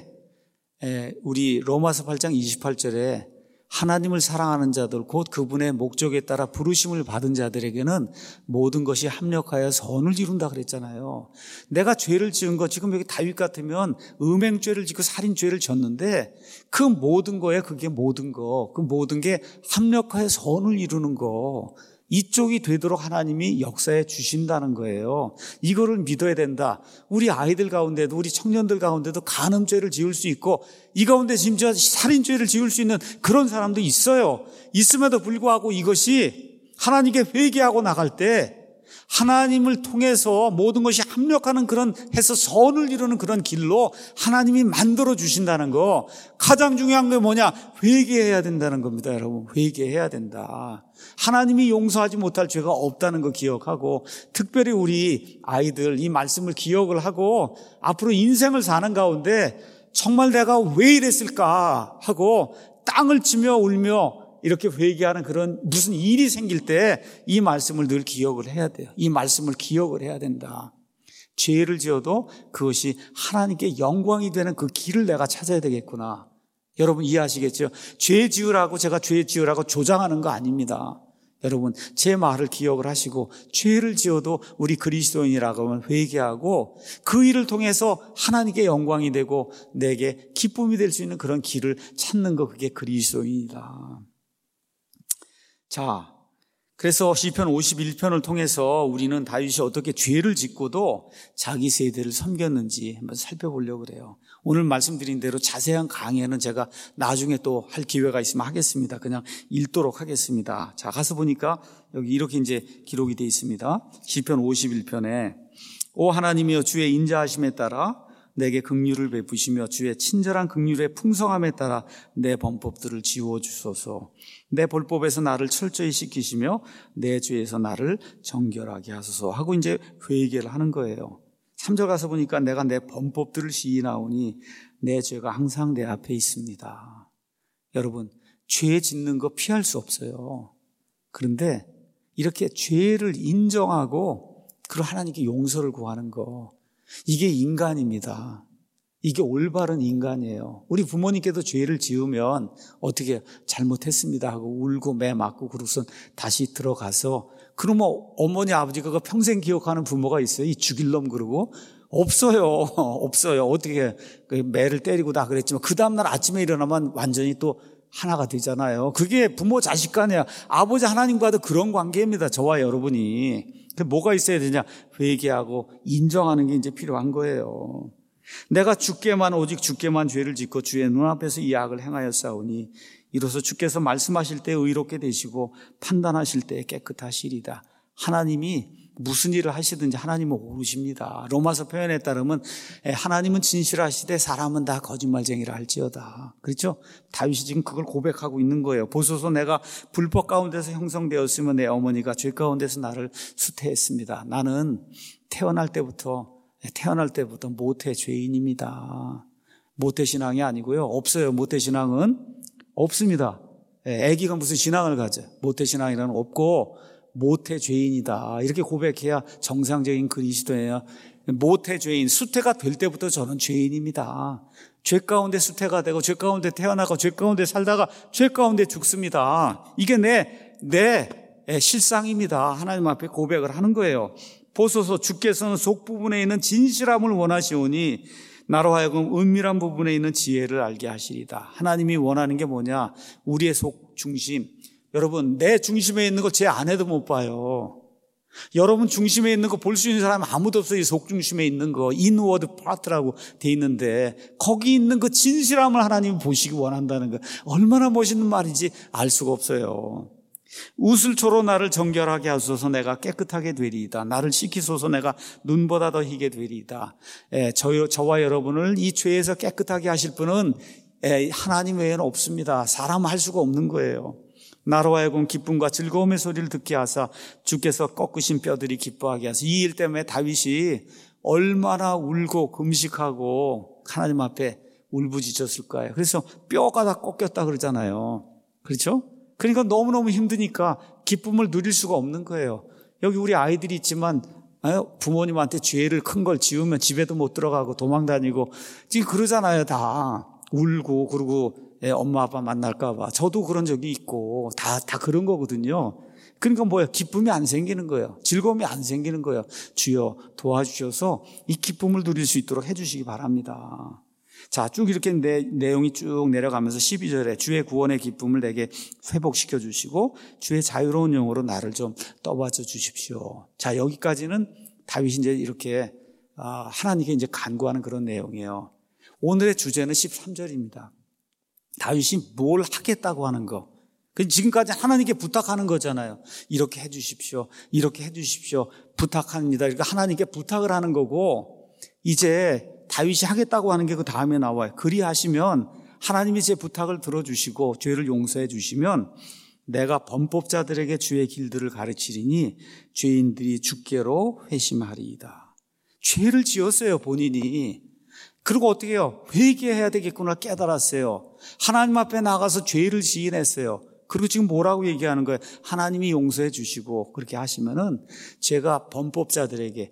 우리 로마서 팔 장 이십팔 절에 하나님을 사랑하는 자들 곧 그분의 목적에 따라 부르심을 받은 자들에게는 모든 것이 합력하여 선을 이룬다 그랬잖아요. 내가 죄를 지은 거 지금 여기 다윗 같으면 음행죄를 짓고 살인죄를 졌는데 그 모든 거에 그게 모든 거, 그 모든 게 합력하여 선을 이루는 거, 이쪽이 되도록 하나님이 역사해 주신다는 거예요. 이거를 믿어야 된다. 우리 아이들 가운데도 우리 청년들 가운데도 간음죄를 지을 수 있고 이 가운데 심지어 살인죄를 지을 수 있는 그런 사람도 있어요. 있음에도 불구하고 이것이 하나님께 회개하고 나갈 때 하나님을 통해서 모든 것이 합력하는 그런 해서 선을 이루는 그런 길로 하나님이 만들어 주신다는 거. 가장 중요한 게 뭐냐? 회개해야 된다는 겁니다, 여러분. 회개해야 된다. 하나님이 용서하지 못할 죄가 없다는 거 기억하고 특별히 우리 아이들 이 말씀을 기억을 하고 앞으로 인생을 사는 가운데 정말 내가 왜 이랬을까 하고 땅을 치며 울며 이렇게 회개하는 그런 무슨 일이 생길 때 이 말씀을 늘 기억을 해야 돼요. 이 말씀을 기억을 해야 된다. 죄를 지어도 그것이 하나님께 영광이 되는 그 길을 내가 찾아야 되겠구나. 여러분 이해하시겠죠? 죄 지으라고 제가 죄 지으라고 조장하는 거 아닙니다. 여러분 제 말을 기억을 하시고 죄를 지어도 우리 그리스도인이라고 하면 회개하고 그 일을 통해서 하나님께 영광이 되고 내게 기쁨이 될 수 있는 그런 길을 찾는 거, 그게 그리스도인이다. 자, 그래서 시편 오십일 편을 통해서 우리는 다윗이 어떻게 죄를 짓고도 자기 세대를 섬겼는지 한번 살펴보려고 그래요. 오늘 말씀드린 대로 자세한 강의는 제가 나중에 또 할 기회가 있으면 하겠습니다. 그냥 읽도록 하겠습니다. 자, 가서 보니까 여기 이렇게 이제 기록이 되어 있습니다. 시편 오십일 편에 오 하나님이여 주의 인자하심에 따라 내게 긍휼을 베푸시며 주의 친절한 긍휼의 풍성함에 따라 내 범법들을 지워주소서. 내 벌법에서 나를 철저히 씻기시며 내 죄에서 나를 정결하게 하소서 하고 이제 회개를 하는 거예요. 삼 절 가서 보니까 내가 내 범법들을 시인하오니 내 죄가 항상 내 앞에 있습니다. 여러분, 죄 짓는 거 피할 수 없어요. 그런데 이렇게 죄를 인정하고 그 하나님께 용서를 구하는 거, 이게 인간입니다. 이게 올바른 인간이에요. 우리 부모님께도 죄를 지으면 어떻게 잘못했습니다 하고 울고 매 맞고 그러고선 다시 들어가서, 그러면 어머니 아버지가 그 평생 기억하는 부모가 있어요? 이 죽일 놈 그러고? 없어요. 없어요. 어떻게 매를 때리고 다 그랬지만 그 다음날 아침에 일어나면 완전히 또 하나가 되잖아요. 그게 부모 자식 간이야. 아버지 하나님과도 그런 관계입니다. 저와 여러분이. 뭐가 있어야 되냐? 회개하고 인정하는 게 이제 필요한 거예요. 내가 주께만, 오직 주께만 죄를 짓고 주의 눈앞에서 이 악을 행하였사오니 이로써 주께서 말씀하실 때 의롭게 되시고 판단하실 때 깨끗하시리다. 하나님이 무슨 일을 하시든지 하나님은 오르십니다. 로마서 표현에 따르면 하나님은 진실하시되 사람은 다 거짓말쟁이라 할지어다. 그렇죠? 다윗이 지금 그걸 고백하고 있는 거예요. 보소서 내가 불법 가운데서 형성되었으면 내 어머니가 죄 가운데서 나를 수태했습니다. 나는 태어날 때부터 태어날 때부터 모태 죄인입니다. 모태 신앙이 아니고요. 없어요. 모태 신앙은 없습니다. 애기가 무슨 신앙을 가져. 모태 신앙이라는 없고 모태 죄인이다. 이렇게 고백해야 정상적인 그리스도예요. 모태 죄인, 수태가 될 때부터 저는 죄인입니다. 죄 가운데 수태가 되고 죄 가운데 태어나고 죄 가운데 살다가 죄 가운데 죽습니다. 이게 내, 내 실상입니다. 하나님 앞에 고백을 하는 거예요. 보소서 주께서는 속부분에 있는 진실함을 원하시오니 나로 하여금 은밀한 부분에 있는 지혜를 알게 하시리다. 하나님이 원하는 게 뭐냐? 우리의 속 중심. 여러분, 내 중심에 있는 거 제 아내도 못 봐요. 여러분 중심에 있는 거 볼 수 있는 사람은 아무도 없어요. 속 중심에 있는 거 인워드 파트라고 돼 있는데 거기 있는 그 진실함을 하나님이 보시기 원한다는 거, 얼마나 멋있는 말인지 알 수가 없어요. 우슬초로 나를 정결하게 하소서 내가 깨끗하게 되리이다. 나를 씻기소서 내가 눈보다 더 희게 되리이다. 예, 저, 저와 여러분을 이 죄에서 깨끗하게 하실 분은 예, 하나님 외에는 없습니다. 사람 할 수가 없는 거예요. 나로 하여금 기쁨과 즐거움의 소리를 듣게 하사 주께서 꺾으신 뼈들이 기뻐하게 하사. 이 일 때문에 다윗이 얼마나 울고 금식하고 하나님 앞에 울부짖었을까요? 그래서 뼈가 다 꺾였다 그러잖아요. 그렇죠? 그러니까 너무너무 힘드니까 기쁨을 누릴 수가 없는 거예요. 여기 우리 아이들이 있지만 부모님한테 죄를 큰 걸 지으면 집에도 못 들어가고 도망다니고 지금 그러잖아요. 다 울고 그러고 예, 엄마 아빠 만날까 봐. 저도 그런 적이 있고 다, 다 그런 거거든요. 그러니까 뭐예요? 기쁨이 안 생기는 거예요. 즐거움이 안 생기는 거예요. 주여 도와주셔서 이 기쁨을 누릴 수 있도록 해주시기 바랍니다. 자, 쭉 이렇게 내, 내용이 쭉 내려가면서 십이 절에 주의 구원의 기쁨을 내게 회복시켜 주시고 주의 자유로운 영으로 나를 좀 떠받쳐 주십시오. 자, 여기까지는 다윗이 이제 이렇게 하나님께 이제 간구하는 그런 내용이에요. 오늘의 주제는 십삼 절입니다. 다윗이 뭘 하겠다고 하는 거. 지금까지 하나님께 부탁하는 거잖아요. 이렇게 해 주십시오. 이렇게 해 주십시오. 부탁합니다. 그러니까 하나님께 부탁을 하는 거고, 이제 다윗이 하겠다고 하는 게 그 다음에 나와요. 그리하시면 하나님이 제 부탁을 들어주시고 죄를 용서해 주시면 내가 범법자들에게 주의 길들을 가르치리니 죄인들이 주께로 회심하리이다. 죄를 지었어요, 본인이. 그리고 어떻게 해요? 회개해야 되겠구나 깨달았어요. 하나님 앞에 나가서 죄를 시인했어요. 그리고 지금 뭐라고 얘기하는 거예요? 하나님이 용서해 주시고 그렇게 하시면은 제가 범법자들에게,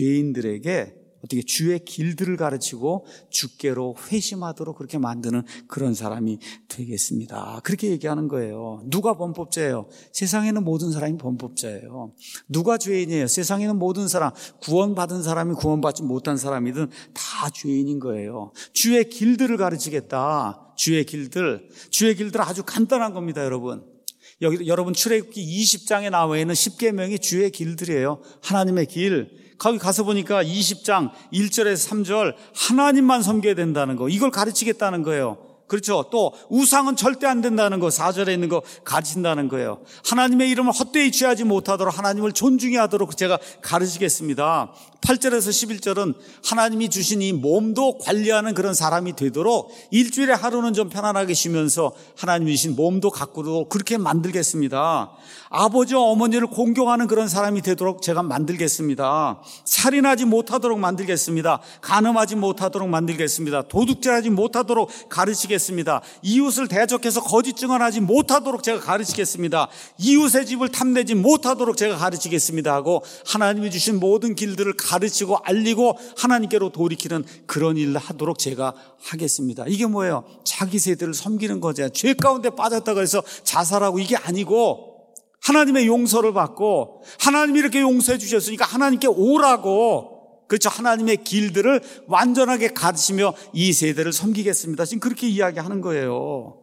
죄인들에게 어떻게 주의 길들을 가르치고 주께로 회심하도록 그렇게 만드는 그런 사람이 되겠습니다. 그렇게 얘기하는 거예요. 누가 범법자예요? 세상에는 모든 사람이 범법자예요. 누가 죄인이에요? 세상에는 모든 사람, 구원받은 사람이 구원받지 못한 사람이든 다 죄인인 거예요. 주의 길들을 가르치겠다. 주의 길들. 주의 길들 아주 간단한 겁니다, 여러분. 여기 여러분 출애굽기 이십 장에 나와 있는 십 계명이 주의 길들이에요. 하나님의 길. 거기 가서 보니까 이십 장 일 절에서 삼 절 하나님만 섬겨야 된다는 거, 이걸 가르치겠다는 거예요. 그렇죠. 또 우상은 절대 안 된다는 거, 사 절에 있는 거 가르친다는 거예요. 하나님의 이름을 헛되이 취하지 못하도록 하나님을 존중히 하도록 제가 가르치겠습니다. 팔 절에서 십일 절은 하나님이 주신 이 몸도 관리하는 그런 사람이 되도록 일주일에 하루는 좀 편안하게 쉬면서 하나님이 주신 몸도 가꾸도록 그렇게 만들겠습니다. 아버지와 어머니를 공경하는 그런 사람이 되도록 제가 만들겠습니다. 살인하지 못하도록 만들겠습니다. 간음하지 못하도록 만들겠습니다. 도둑질하지 못하도록 가르치겠습니다. 이웃을 대적해서 거짓 증언하지 못하도록 제가 가르치겠습니다. 이웃의 집을 탐내지 못하도록 제가 가르치겠습니다 하고 하나님이 주신 모든 길들을 가르치고 알리고 하나님께로 돌이키는 그런 일을 하도록 제가 하겠습니다. 이게 뭐예요? 자기 세대를 섬기는 거죠. 죄 가운데 빠졌다고 해서 자살하고 이게 아니고 하나님의 용서를 받고 하나님이 이렇게 용서해 주셨으니까 하나님께 오라고, 그렇죠, 하나님의 길들을 완전하게 가르치며 이 세대를 섬기겠습니다. 지금 그렇게 이야기하는 거예요.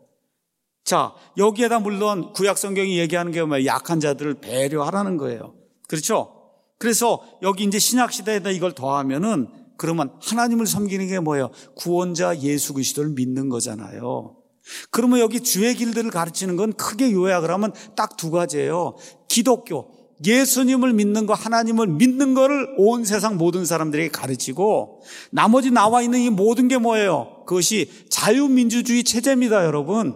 자, 여기에다 물론 구약 성경이 얘기하는 게 뭐예요? 약한 자들을 배려하라는 거예요. 그렇죠? 그래서 여기 이제 신약 시대에다 이걸 더하면은 그러면 하나님을 섬기는 게 뭐예요? 구원자 예수 그리스도를 믿는 거잖아요. 그러면 여기 주의 길들을 가르치는 건 크게 요약을 하면 딱 두 가지예요. 기독교, 예수님을 믿는 거, 하나님을 믿는 거를 온 세상 모든 사람들에게 가르치고 나머지 나와 있는 이 모든 게 뭐예요? 그것이 자유민주주의 체제입니다, 여러분.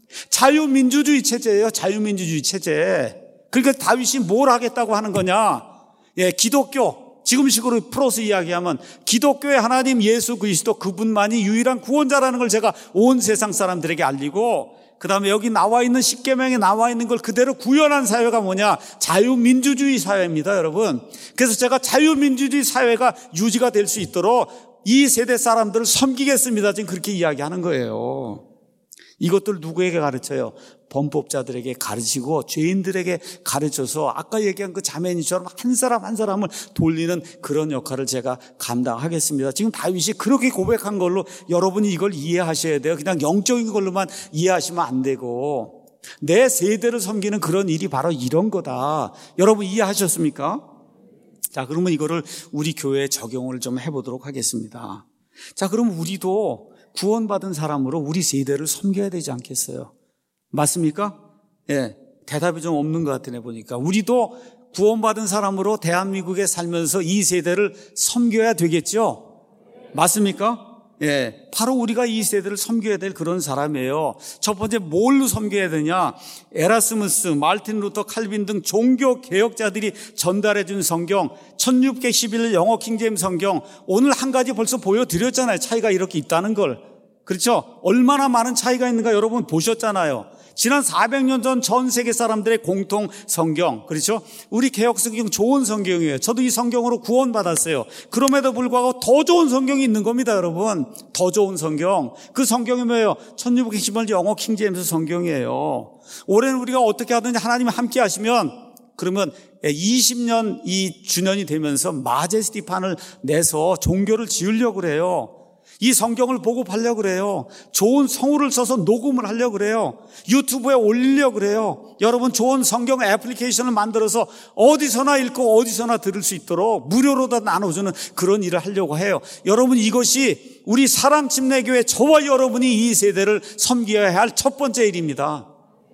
자유민주주의 체제예요. 자유민주주의 체제. 그러니까 다윗이 뭘 하겠다고 하는 거냐? 예, 기독교. 지금식으로 풀어서 이야기하면 기독교의 하나님 예수 그리스도 그분만이 유일한 구원자라는 걸 제가 온 세상 사람들에게 알리고, 그 다음에 여기 나와 있는 십계명에 나와 있는 걸 그대로 구현한 사회가 뭐냐? 자유민주주의 사회입니다, 여러분. 그래서 제가 자유민주주의 사회가 유지가 될 수 있도록 이 세대 사람들을 섬기겠습니다. 지금 그렇게 이야기하는 거예요. 이것들 누구에게 가르쳐요? 범법자들에게 가르치고 죄인들에게 가르쳐서 아까 얘기한 그 자매니처럼 한 사람 한 사람을 돌리는 그런 역할을 제가 감당하겠습니다. 지금 다윗이 그렇게 고백한 걸로 여러분이 이걸 이해하셔야 돼요. 그냥 영적인 걸로만 이해하시면 안 되고, 내 세대를 섬기는 그런 일이 바로 이런 거다. 여러분 이해하셨습니까? 자, 그러면 이거를 우리 교회에 적용을 좀 해보도록 하겠습니다. 자, 그럼 우리도 구원받은 사람으로 우리 세대를 섬겨야 되지 않겠어요? 맞습니까? 예, 대답이 좀 없는 것 같으네 보니까. 우리도 구원받은 사람으로 대한민국에 살면서 이 세대를 섬겨야 되겠죠? 맞습니까? 예, 바로 우리가 이 세대를 섬겨야 될 그런 사람이에요. 첫 번째 뭘로 섬겨야 되냐? 에라스무스, 마르틴 루터, 칼빈 등 종교 개혁자들이 전달해 준 성경, 천육백십일 영어 킹제임스 성경, 오늘 한 가지 벌써 보여드렸잖아요. 차이가 이렇게 있다는 걸. 그렇죠? 얼마나 많은 차이가 있는가 여러분 보셨잖아요. 지난 사백 년 전 전 세계 사람들의 공통 성경, 그렇죠? 우리 개혁 성경 좋은 성경이에요. 저도 이 성경으로 구원받았어요. 그럼에도 불구하고 더 좋은 성경이 있는 겁니다, 여러분. 더 좋은 성경. 그 성경이 뭐예요? 천육백십일 영어 킹제임스 성경이에요. 올해는 우리가 어떻게 하든지 하나님이 함께 하시면, 그러면 이십 년 이 주년이 되면서 마제스티판을 내서 종교를 지으려고 그래요. 이 성경을 보급하려고 그래요. 좋은 성우를 써서 녹음을 하려고 그래요. 유튜브에 올리려고 그래요. 여러분 좋은 성경 애플리케이션을 만들어서 어디서나 읽고 어디서나 들을 수 있도록 무료로 다 나눠주는 그런 일을 하려고 해요. 여러분 이것이 우리 사랑침례교회 저와 여러분이 이 세대를 섬겨야 할 첫 번째 일입니다.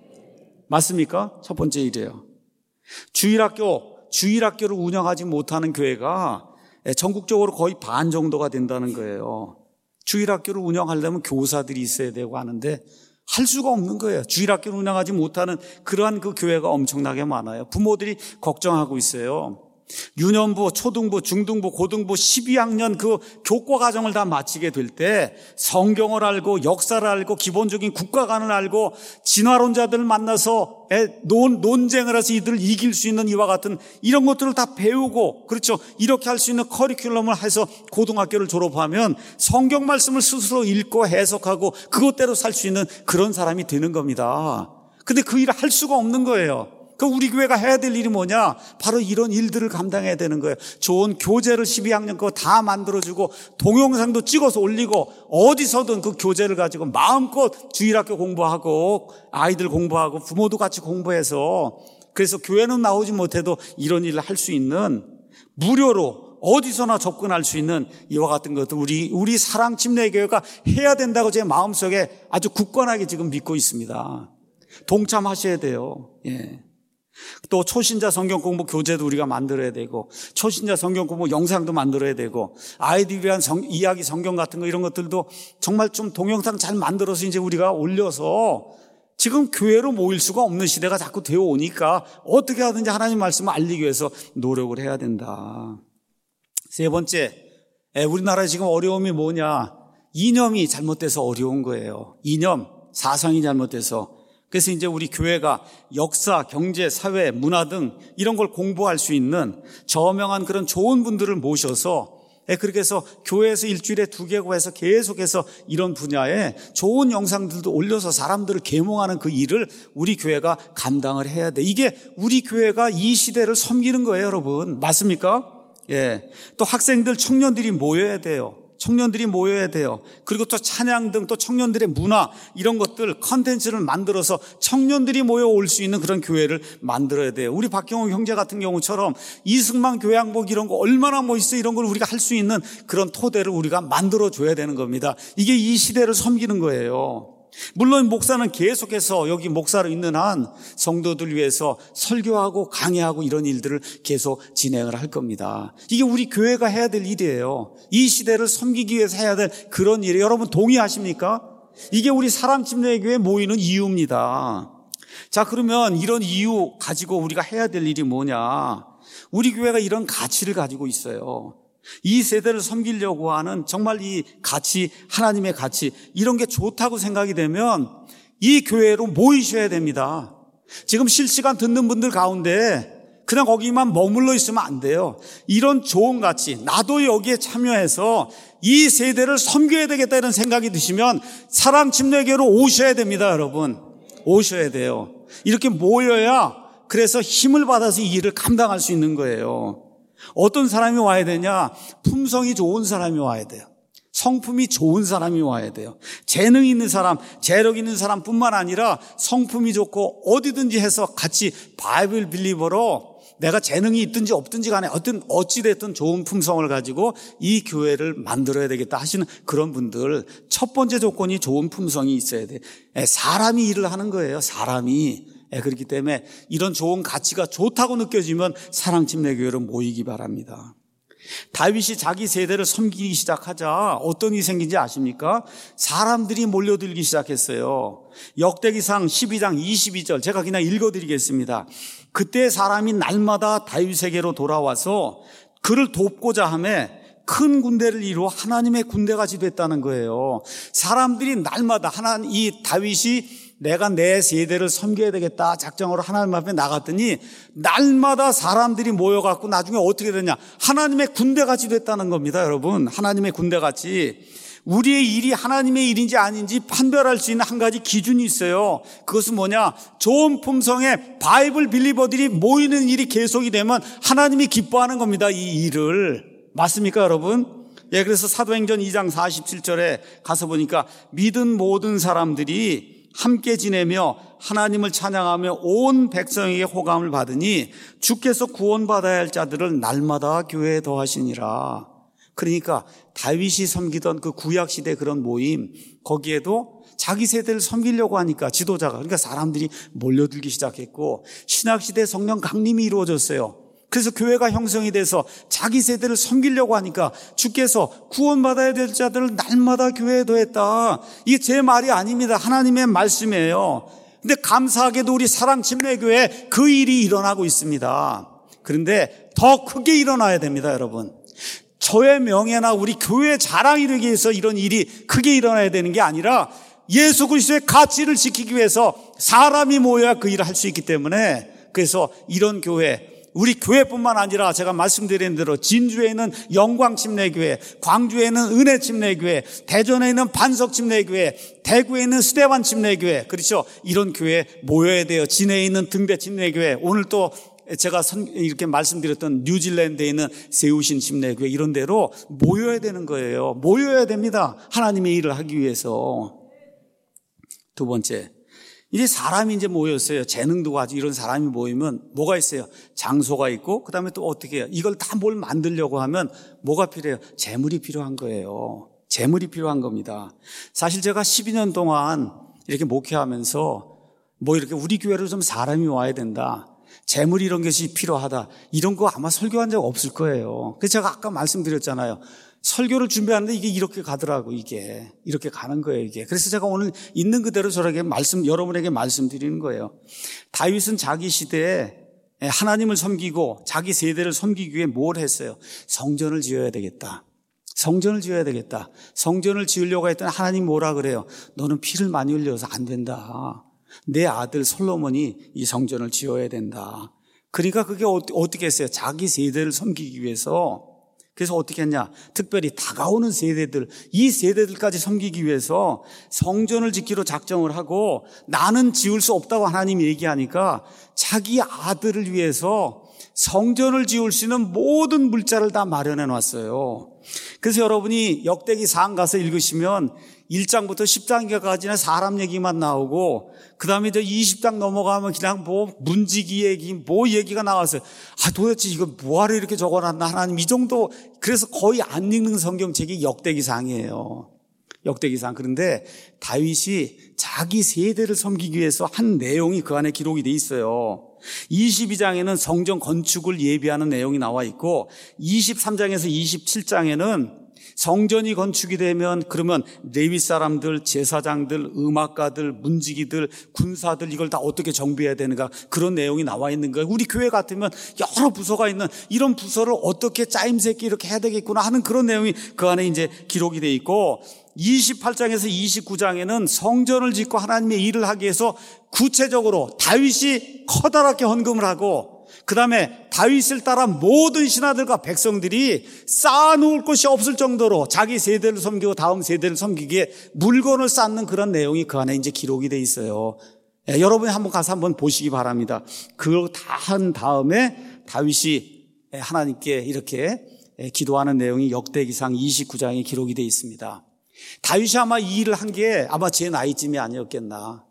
맞습니까? 첫 번째 일이에요. 주일학교, 주일학교를 운영하지 못하는 교회가 전국적으로 거의 반 정도가 된다는 거예요. 주일학교를 운영하려면 교사들이 있어야 되고 하는데 할 수가 없는 거예요. 주일학교를 운영하지 못하는 그러한 그 교회가 엄청나게 많아요. 부모들이 걱정하고 있어요. 유년부, 초등부, 중등부, 고등부 십이 학년 그 교과 과정을 다 마치게 될 때 성경을 알고 역사를 알고 기본적인 국가관을 알고 진화론자들을 만나서 논, 논쟁을 해서 이들을 이길 수 있는 이와 같은 이런 것들을 다 배우고, 그렇죠, 이렇게 할 수 있는 커리큘럼을 해서 고등학교를 졸업하면 성경 말씀을 스스로 읽고 해석하고 그것대로 살 수 있는 그런 사람이 되는 겁니다. 근데 그 일을 할 수가 없는 거예요. 그 우리 교회가 해야 될 일이 뭐냐? 바로 이런 일들을 감당해야 되는 거예요. 좋은 교재를 십이 학년 거 다 만들어주고 동영상도 찍어서 올리고 어디서든 그 교재를 가지고 마음껏 주일학교 공부하고 아이들 공부하고 부모도 같이 공부해서, 그래서 교회는 나오지 못해도 이런 일을 할 수 있는 무료로 어디서나 접근할 수 있는 이와 같은 것들 우리 우리 사랑 침례교회가 해야 된다고 제 마음속에 아주 굳건하게 지금 믿고 있습니다. 동참하셔야 돼요. 예. 또 초신자 성경 공부 교재도 우리가 만들어야 되고, 초신자 성경 공부 영상도 만들어야 되고, 아이들을 위한 성, 이야기 성경 같은 거 이런 것들도 정말 좀 동영상 잘 만들어서 이제 우리가 올려서 지금 교회로 모일 수가 없는 시대가 자꾸 되어 오니까 어떻게 하든지 하나님 말씀을 알리기 위해서 노력을 해야 된다. 세 번째, 우리나라에 지금 어려움이 뭐냐? 이념이 잘못돼서 어려운 거예요. 이념, 사상이 잘못돼서. 그래서 이제 우리 교회가 역사, 경제, 사회, 문화 등 이런 걸 공부할 수 있는 저명한 그런 좋은 분들을 모셔서 그렇게 해서 교회에서 일주일에 두 개고 해서 계속해서 이런 분야에 좋은 영상들도 올려서 사람들을 계몽하는 그 일을 우리 교회가 감당을 해야 돼. 이게 우리 교회가 이 시대를 섬기는 거예요, 여러분. 맞습니까? 예. 또 학생들, 청년들이 모여야 돼요. 청년들이 모여야 돼요. 그리고 또 찬양 등 또 청년들의 문화 이런 것들 컨텐츠를 만들어서 청년들이 모여올 수 있는 그런 교회를 만들어야 돼요. 우리 박경호 형제 같은 경우처럼 이승만 교양복 이런 거 얼마나 멋있어 이런 걸 우리가 할 수 있는 그런 토대를 우리가 만들어줘야 되는 겁니다. 이게 이 시대를 섬기는 거예요. 물론 목사는 계속해서 여기 목사로 있는 한 성도들 위해서 설교하고 강의하고 이런 일들을 계속 진행을 할 겁니다. 이게 우리 교회가 해야 될 일이에요. 이 시대를 섬기기 위해서 해야 될 그런 일이에요. 여러분 동의하십니까? 이게 우리 사랑침례교회 모이는 이유입니다. 자, 그러면 이런 이유 가지고 우리가 해야 될 일이 뭐냐? 우리 교회가 이런 가치를 가지고 있어요. 이 세대를 섬기려고 하는 정말 이 가치, 하나님의 가치 이런 게 좋다고 생각이 되면 이 교회로 모이셔야 됩니다. 지금 실시간 듣는 분들 가운데 그냥 거기만 머물러 있으면 안 돼요. 이런 좋은 가치, 나도 여기에 참여해서 이 세대를 섬겨야 되겠다 이런 생각이 드시면 사랑침례교회로 오셔야 됩니다. 여러분 오셔야 돼요. 이렇게 모여야 그래서 힘을 받아서 이 일을 감당할 수 있는 거예요. 어떤 사람이 와야 되냐? 품성이 좋은 사람이 와야 돼요. 성품이 좋은 사람이 와야 돼요. 재능 있는 사람, 재력 있는 사람뿐만 아니라 성품이 좋고 어디든지 해서 같이 바이블 빌리버로 내가 재능이 있든지 없든지 간에 어떤 어찌됐든 좋은 품성을 가지고 이 교회를 만들어야 되겠다 하시는 그런 분들 첫 번째 조건이 좋은 품성이 있어야 돼. 사람이 일을 하는 거예요. 사람이. 그렇기 때문에 이런 좋은 가치가 좋다고 느껴지면 사랑침례교회로 모이기 바랍니다. 다윗이 자기 세대를 섬기기 시작하자 어떤 일이 생긴지 아십니까? 사람들이 몰려들기 시작했어요. 역대기상 십이 장 이십이 절 제가 그냥 읽어드리겠습니다. 그때 사람이 날마다 다윗에게로 돌아와서 그를 돕고자 하며 큰 군대를 이루어 하나님의 군대같이 됐다는 거예요. 사람들이 날마다 하나님 이 다윗이 내가 내 세대를 섬겨야 되겠다 작정으로 하나님 앞에 나갔더니 날마다 사람들이 모여갖고 나중에 어떻게 되냐 하나님의 군대같이 됐다는 겁니다. 여러분 하나님의 군대같이. 우리의 일이 하나님의 일인지 아닌지 판별할 수 있는 한 가지 기준이 있어요. 그것은 뭐냐? 좋은 품성의 바이블 빌리버들이 모이는 일이 계속이 되면 하나님이 기뻐하는 겁니다. 이 일을. 맞습니까 여러분? 예, 그래서 사도행전 이 장 사십칠 절에 가서 보니까 믿은 모든 사람들이 함께 지내며 하나님을 찬양하며 온 백성에게 호감을 받으니 주께서 구원받아야 할 자들을 날마다 교회에 더하시니라. 그러니까 다윗이 섬기던 그 구약시대 그런 모임 거기에도 자기 세대를 섬기려고 하니까 지도자가 그러니까 사람들이 몰려들기 시작했고 신약시대 성령 강림이 이루어졌어요. 그래서 교회가 형성이 돼서 자기 세대를 섬기려고 하니까 주께서 구원받아야 될 자들을 날마다 교회에 더했다. 이게 제 말이 아닙니다. 하나님의 말씀이에요. 근데 감사하게도 우리 사랑침례교회에 그 일이 일어나고 있습니다. 그런데 더 크게 일어나야 됩니다, 여러분. 저의 명예나 우리 교회 자랑이 되기 위해서 이런 일이 크게 일어나야 되는 게 아니라 예수 그리스도의 가치를 지키기 위해서 사람이 모여야 그 일을 할 수 있기 때문에 그래서 이런 교회 우리 교회뿐만 아니라 제가 말씀드린 대로 진주에 있는 영광침례교회, 광주에 있는 은혜침례교회, 대전에 있는 반석침례교회, 대구에 있는 스데반침례교회 그렇죠? 이런 교회 모여야 돼요. 진해에 있는 등대침례교회 오늘 또 제가 이렇게 말씀드렸던 뉴질랜드에 있는 세우신 침례교회 이런 데로 모여야 되는 거예요. 모여야 됩니다. 하나님의 일을 하기 위해서. 두 번째, 이제 사람이 이제 모였어요. 재능도 가지고 이런 사람이 모이면 뭐가 있어요? 장소가 있고 그다음에 또 어떻게 해요? 이걸 다 뭘 만들려고 하면 뭐가 필요해요? 재물이 필요한 거예요. 재물이 필요한 겁니다. 사실 제가 십이 년 동안 이렇게 목회하면서 뭐 이렇게 우리 교회로 좀 사람이 와야 된다. 재물 이런 것이 필요하다. 이런 거 아마 설교한 적 없을 거예요. 그래서 제가 아까 말씀드렸잖아요. 설교를 준비하는데 이게 이렇게 가더라고, 이게. 이렇게 가는 거예요, 이게. 그래서 제가 오늘 있는 그대로 저에게 말씀, 여러분에게 말씀드리는 거예요. 다윗은 자기 시대에 하나님을 섬기고 자기 세대를 섬기기 위해 뭘 했어요? 성전을 지어야 되겠다. 성전을 지어야 되겠다. 성전을 지으려고 했더니 하나님 뭐라 그래요? 너는 피를 많이 흘려서 안 된다. 내 아들 솔로몬이 이 성전을 지어야 된다. 그러니까 그게 어떻게 했어요? 자기 세대를 섬기기 위해서. 그래서 어떻게 했냐? 특별히 다가오는 세대들, 이 세대들까지 섬기기 위해서 성전을 짓기로 작정을 하고 나는 지을 수 없다고 하나님이 얘기하니까 자기 아들을 위해서 성전을 지을 수 있는 모든 물자를 다 마련해 놨어요. 그래서 여러분이 역대기상 가서 읽으시면 일 장부터 십 장까지는 사람 얘기만 나오고 그 다음에 이제 이십 장 넘어가면 그냥 뭐 문지기 얘기, 뭐 얘기가 나왔어요. 아, 도대체 이거 뭐하러 이렇게 적어놨나 하나님, 이 정도. 그래서 거의 안 읽는 성경책이 역대기상이에요. 역대기상. 그런데 다윗이 자기 세대를 섬기기 위해서 한 내용이 그 안에 기록이 돼 있어요. 이십이 장에는 성전 건축을 예비하는 내용이 나와 있고 이십삼 장에서 이십칠 장에는 성전이 건축이 되면 그러면 레위 사람들, 제사장들, 음악가들, 문지기들, 군사들 이걸 다 어떻게 정비해야 되는가, 그런 내용이 나와 있는 거예요. 우리 교회 같으면 여러 부서가 있는 이런 부서를 어떻게 짜임새 있게 이렇게 해야 되겠구나 하는 그런 내용이 그 안에 이제 기록이 돼 있고 이십팔 장에서 이십구 장에는 성전을 짓고 하나님의 일을 하기 위해서 구체적으로 다윗이 커다랗게 헌금을 하고 그 다음에 다윗을 따라 모든 신하들과 백성들이 쌓아놓을 곳이 없을 정도로 자기 세대를 섬기고 다음 세대를 섬기기에 물건을 쌓는 그런 내용이 그 안에 이제 기록이 돼 있어요. 예, 여러분이 한번 가서 한번 보시기 바랍니다. 그걸 다 한 다음에 다윗이 하나님께 이렇게 기도하는 내용이 역대기상 이십구 장에 기록이 돼 있습니다. 다윗이 아마 이 일을 한 게 아마 제 나이쯤이 아니었겠나.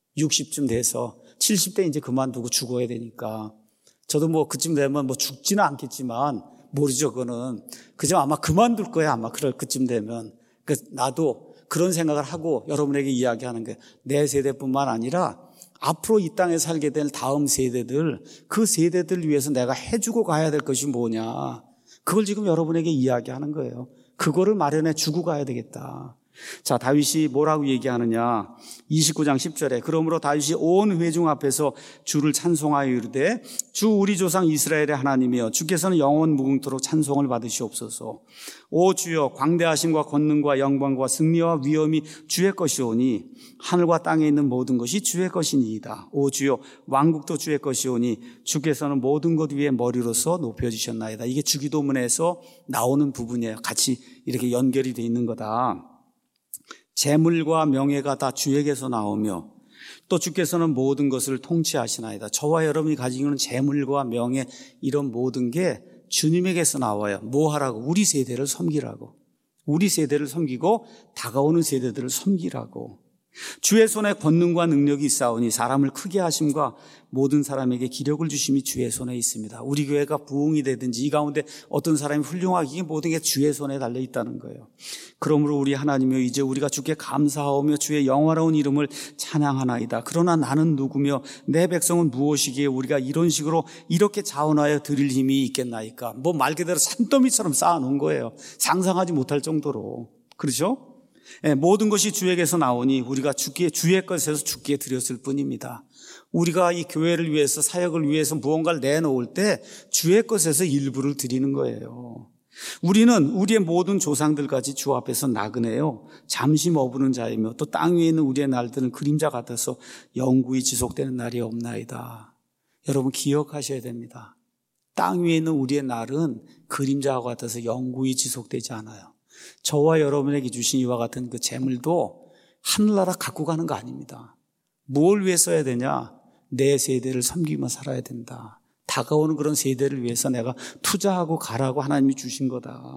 육십쯤 돼서 칠십 대 이제 그만두고 죽어야 되니까. 저도 뭐 그쯤 되면 뭐 죽지는 않겠지만 모르죠, 그거는. 그저 아마 그만둘 거야, 아마 그럴 그쯤 되면. 그래서 나도 그런 생각을 하고 여러분에게 이야기하는 게 내 세대뿐만 아니라 앞으로 이 땅에 살게 될 다음 세대들, 그 세대들 위해서 내가 해주고 가야 될 것이 뭐냐. 그걸 지금 여러분에게 이야기하는 거예요. 그거를 마련해 주고 가야 되겠다. 자, 다윗이 뭐라고 얘기하느냐. 이십구 장 십 절에 그러므로 다윗이 온 회중 앞에서 주를 찬송하여 이르되 주 우리 조상 이스라엘의 하나님이여 주께서는 영원 무궁토록 찬송을 받으시옵소서. 오 주여 광대하심과 권능과 영광과 승리와 위엄이 주의 것이오니 하늘과 땅에 있는 모든 것이 주의 것이니이다. 오 주여 왕국도 주의 것이오니 주께서는 모든 것 위에 머리로서 높여주셨나이다. 이게 주기도문에서 나오는 부분이에요. 같이 이렇게 연결이 돼 있는 거다. 재물과 명예가 다 주에게서 나오며 또 주께서는 모든 것을 통치하시나이다. 저와 여러분이 가지고 있는 재물과 명예 이런 모든 게 주님에게서 나와요. 뭐 하라고? 우리 세대를 섬기라고. 우리 세대를 섬기고 다가오는 세대들을 섬기라고. 주의 손에 권능과 능력이 있사오니 사람을 크게 하심과 모든 사람에게 기력을 주심이 주의 손에 있습니다. 우리 교회가 부흥이 되든지 이 가운데 어떤 사람이 훌륭하기 모든 게 주의 손에 달려 있다는 거예요. 그러므로 우리 하나님이여 이제 우리가 주께 감사하오며 주의 영화로운 이름을 찬양하나이다. 그러나 나는 누구며 내 백성은 무엇이기에 우리가 이런 식으로 이렇게 자원하여 드릴 힘이 있겠나이까. 뭐 말 그대로 산더미처럼 쌓아놓은 거예요. 상상하지 못할 정도로. 그렇죠? 예, 모든 것이 주에게서 나오니 우리가 주께, 주의 것에서 주께 드렸을 뿐입니다. 우리가 이 교회를 위해서 사역을 위해서 무언가를 내놓을 때 주의 것에서 일부를 드리는 거예요. 우리는 우리의 모든 조상들까지 주 앞에서 나그네요 잠시 머무는 자이며 또 땅 위에 있는 우리의 날들은 그림자 같아서 영구히 지속되는 날이 없나이다. 여러분 기억하셔야 됩니다. 땅 위에 있는 우리의 날은 그림자와 같아서 영구히 지속되지 않아요. 저와 여러분에게 주신 이와 같은 그 재물도 하늘나라 갖고 가는 거 아닙니다. 뭘 위해 써야 되냐? 내 세대를 섬기며 살아야 된다. 다가오는 그런 세대를 위해서 내가 투자하고 가라고 하나님이 주신 거다.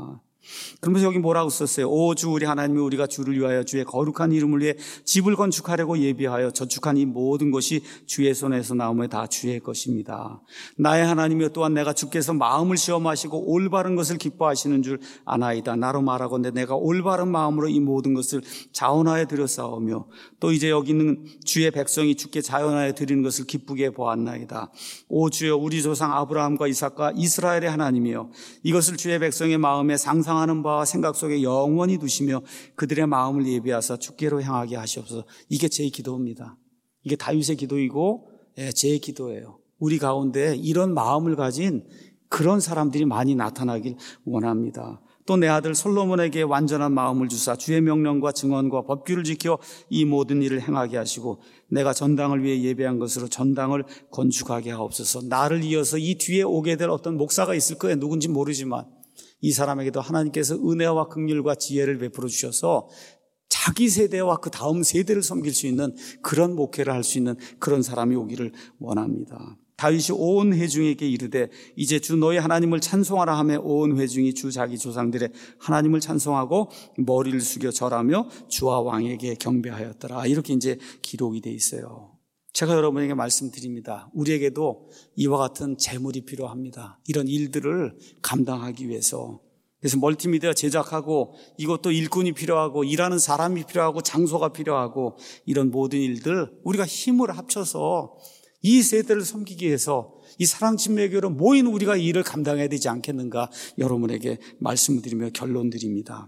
그러면서 여기 뭐라고 썼어요? 오 주 우리 하나님이 우리가 주를 위하여 주의 거룩한 이름을 위해 집을 건축하려고 예비하여 저축한 이 모든 것이 주의 손에서 나오며 다 주의 것입니다. 나의 하나님이여 또한 내가 주께서 마음을 시험하시고 올바른 것을 기뻐하시는 줄 아나이다. 나로 말하건대 내가 올바른 마음으로 이 모든 것을 자원하여 드렸사오며 또 이제 여기 있는 주의 백성이 주께 자원하여 드리는 것을 기쁘게 보았나이다. 오 주여 우리 조상 아브라함과 이삭과 이스라엘의 하나님이여 이것을 주의 백성의 마음에 상상 하는 바와 생각 속에 영원히 두시며 그들의 마음을 예비하사 주께로 향하게 하시옵소서. 이게 제 기도입니다. 이게 다윗의 기도이고 제 기도예요. 우리 가운데 이런 마음을 가진 그런 사람들이 많이 나타나길 원합니다. 또 내 아들 솔로몬에게 완전한 마음을 주사 주의 명령과 증언과 법규를 지켜 이 모든 일을 행하게 하시고 내가 전당을 위해 예배한 것으로 전당을 건축하게 하옵소서. 나를 이어서 이 뒤에 오게 될 어떤 목사가 있을 거예요. 누군지 모르지만 이 사람에게도 하나님께서 은혜와 긍휼과 지혜를 베풀어 주셔서 자기 세대와 그 다음 세대를 섬길 수 있는 그런 목회를 할 수 있는 그런 사람이 오기를 원합니다. 다윗이 온 회중에게 이르되 이제 주 너희 하나님을 찬송하라 하며 온 회중이 주 자기 조상들의 하나님을 찬송하고 머리를 숙여 절하며 주와 왕에게 경배하였더라. 이렇게 이제 기록이 돼 있어요. 제가 여러분에게 말씀드립니다. 우리에게도 이와 같은 재물이 필요합니다. 이런 일들을 감당하기 위해서. 그래서 멀티미디어 제작하고 이것도 일꾼이 필요하고 일하는 사람이 필요하고 장소가 필요하고 이런 모든 일들 우리가 힘을 합쳐서 이 세대를 섬기기 위해서 이 사랑침례교로 모인 우리가 이 일을 감당해야 되지 않겠는가 여러분에게 말씀을 드리며 결론 드립니다.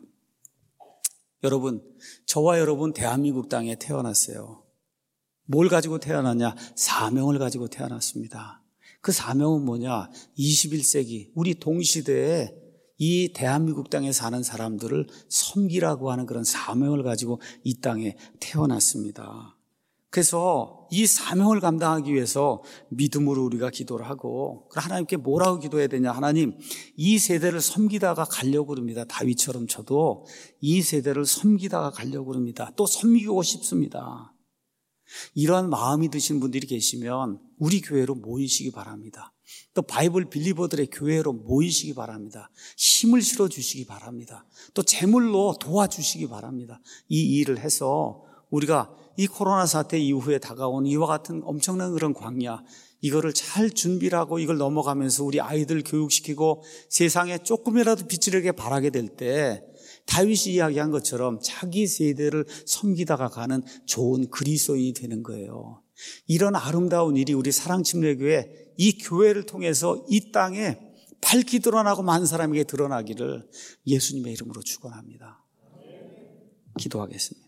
여러분, 저와 여러분 대한민국 땅에 태어났어요. 뭘 가지고 태어났냐? 사명을 가지고 태어났습니다. 그 사명은 뭐냐? 이십일 세기 우리 동시대에 이 대한민국 땅에 사는 사람들을 섬기라고 하는 그런 사명을 가지고 이 땅에 태어났습니다. 그래서 이 사명을 감당하기 위해서 믿음으로 우리가 기도를 하고 하나님께 뭐라고 기도해야 되냐? 하나님, 이 세대를 섬기다가 가려고 그럽니다. 다윗처럼 저도 이 세대를 섬기다가 가려고 그럽니다. 또 섬기고 싶습니다. 이러한 마음이 드신 분들이 계시면 우리 교회로 모이시기 바랍니다. 또 바이블 빌리버들의 교회로 모이시기 바랍니다. 힘을 실어주시기 바랍니다. 또 재물로 도와주시기 바랍니다. 이 일을 해서 우리가 이 코로나 사태 이후에 다가온 이와 같은 엄청난 그런 광야, 이거를 잘 준비를 하고 이걸 넘어가면서 우리 아이들 교육시키고 세상에 조금이라도 빛을 이렇게 발하게 될 때 다윗이 이야기한 것처럼 자기 세대를 섬기다가 가는 좋은 그리스도인이 되는 거예요. 이런 아름다운 일이 우리 사랑침례교회 이 교회를 통해서 이 땅에 밝히 드러나고 많은 사람에게 드러나기를 예수님의 이름으로 축원합니다. 기도하겠습니다.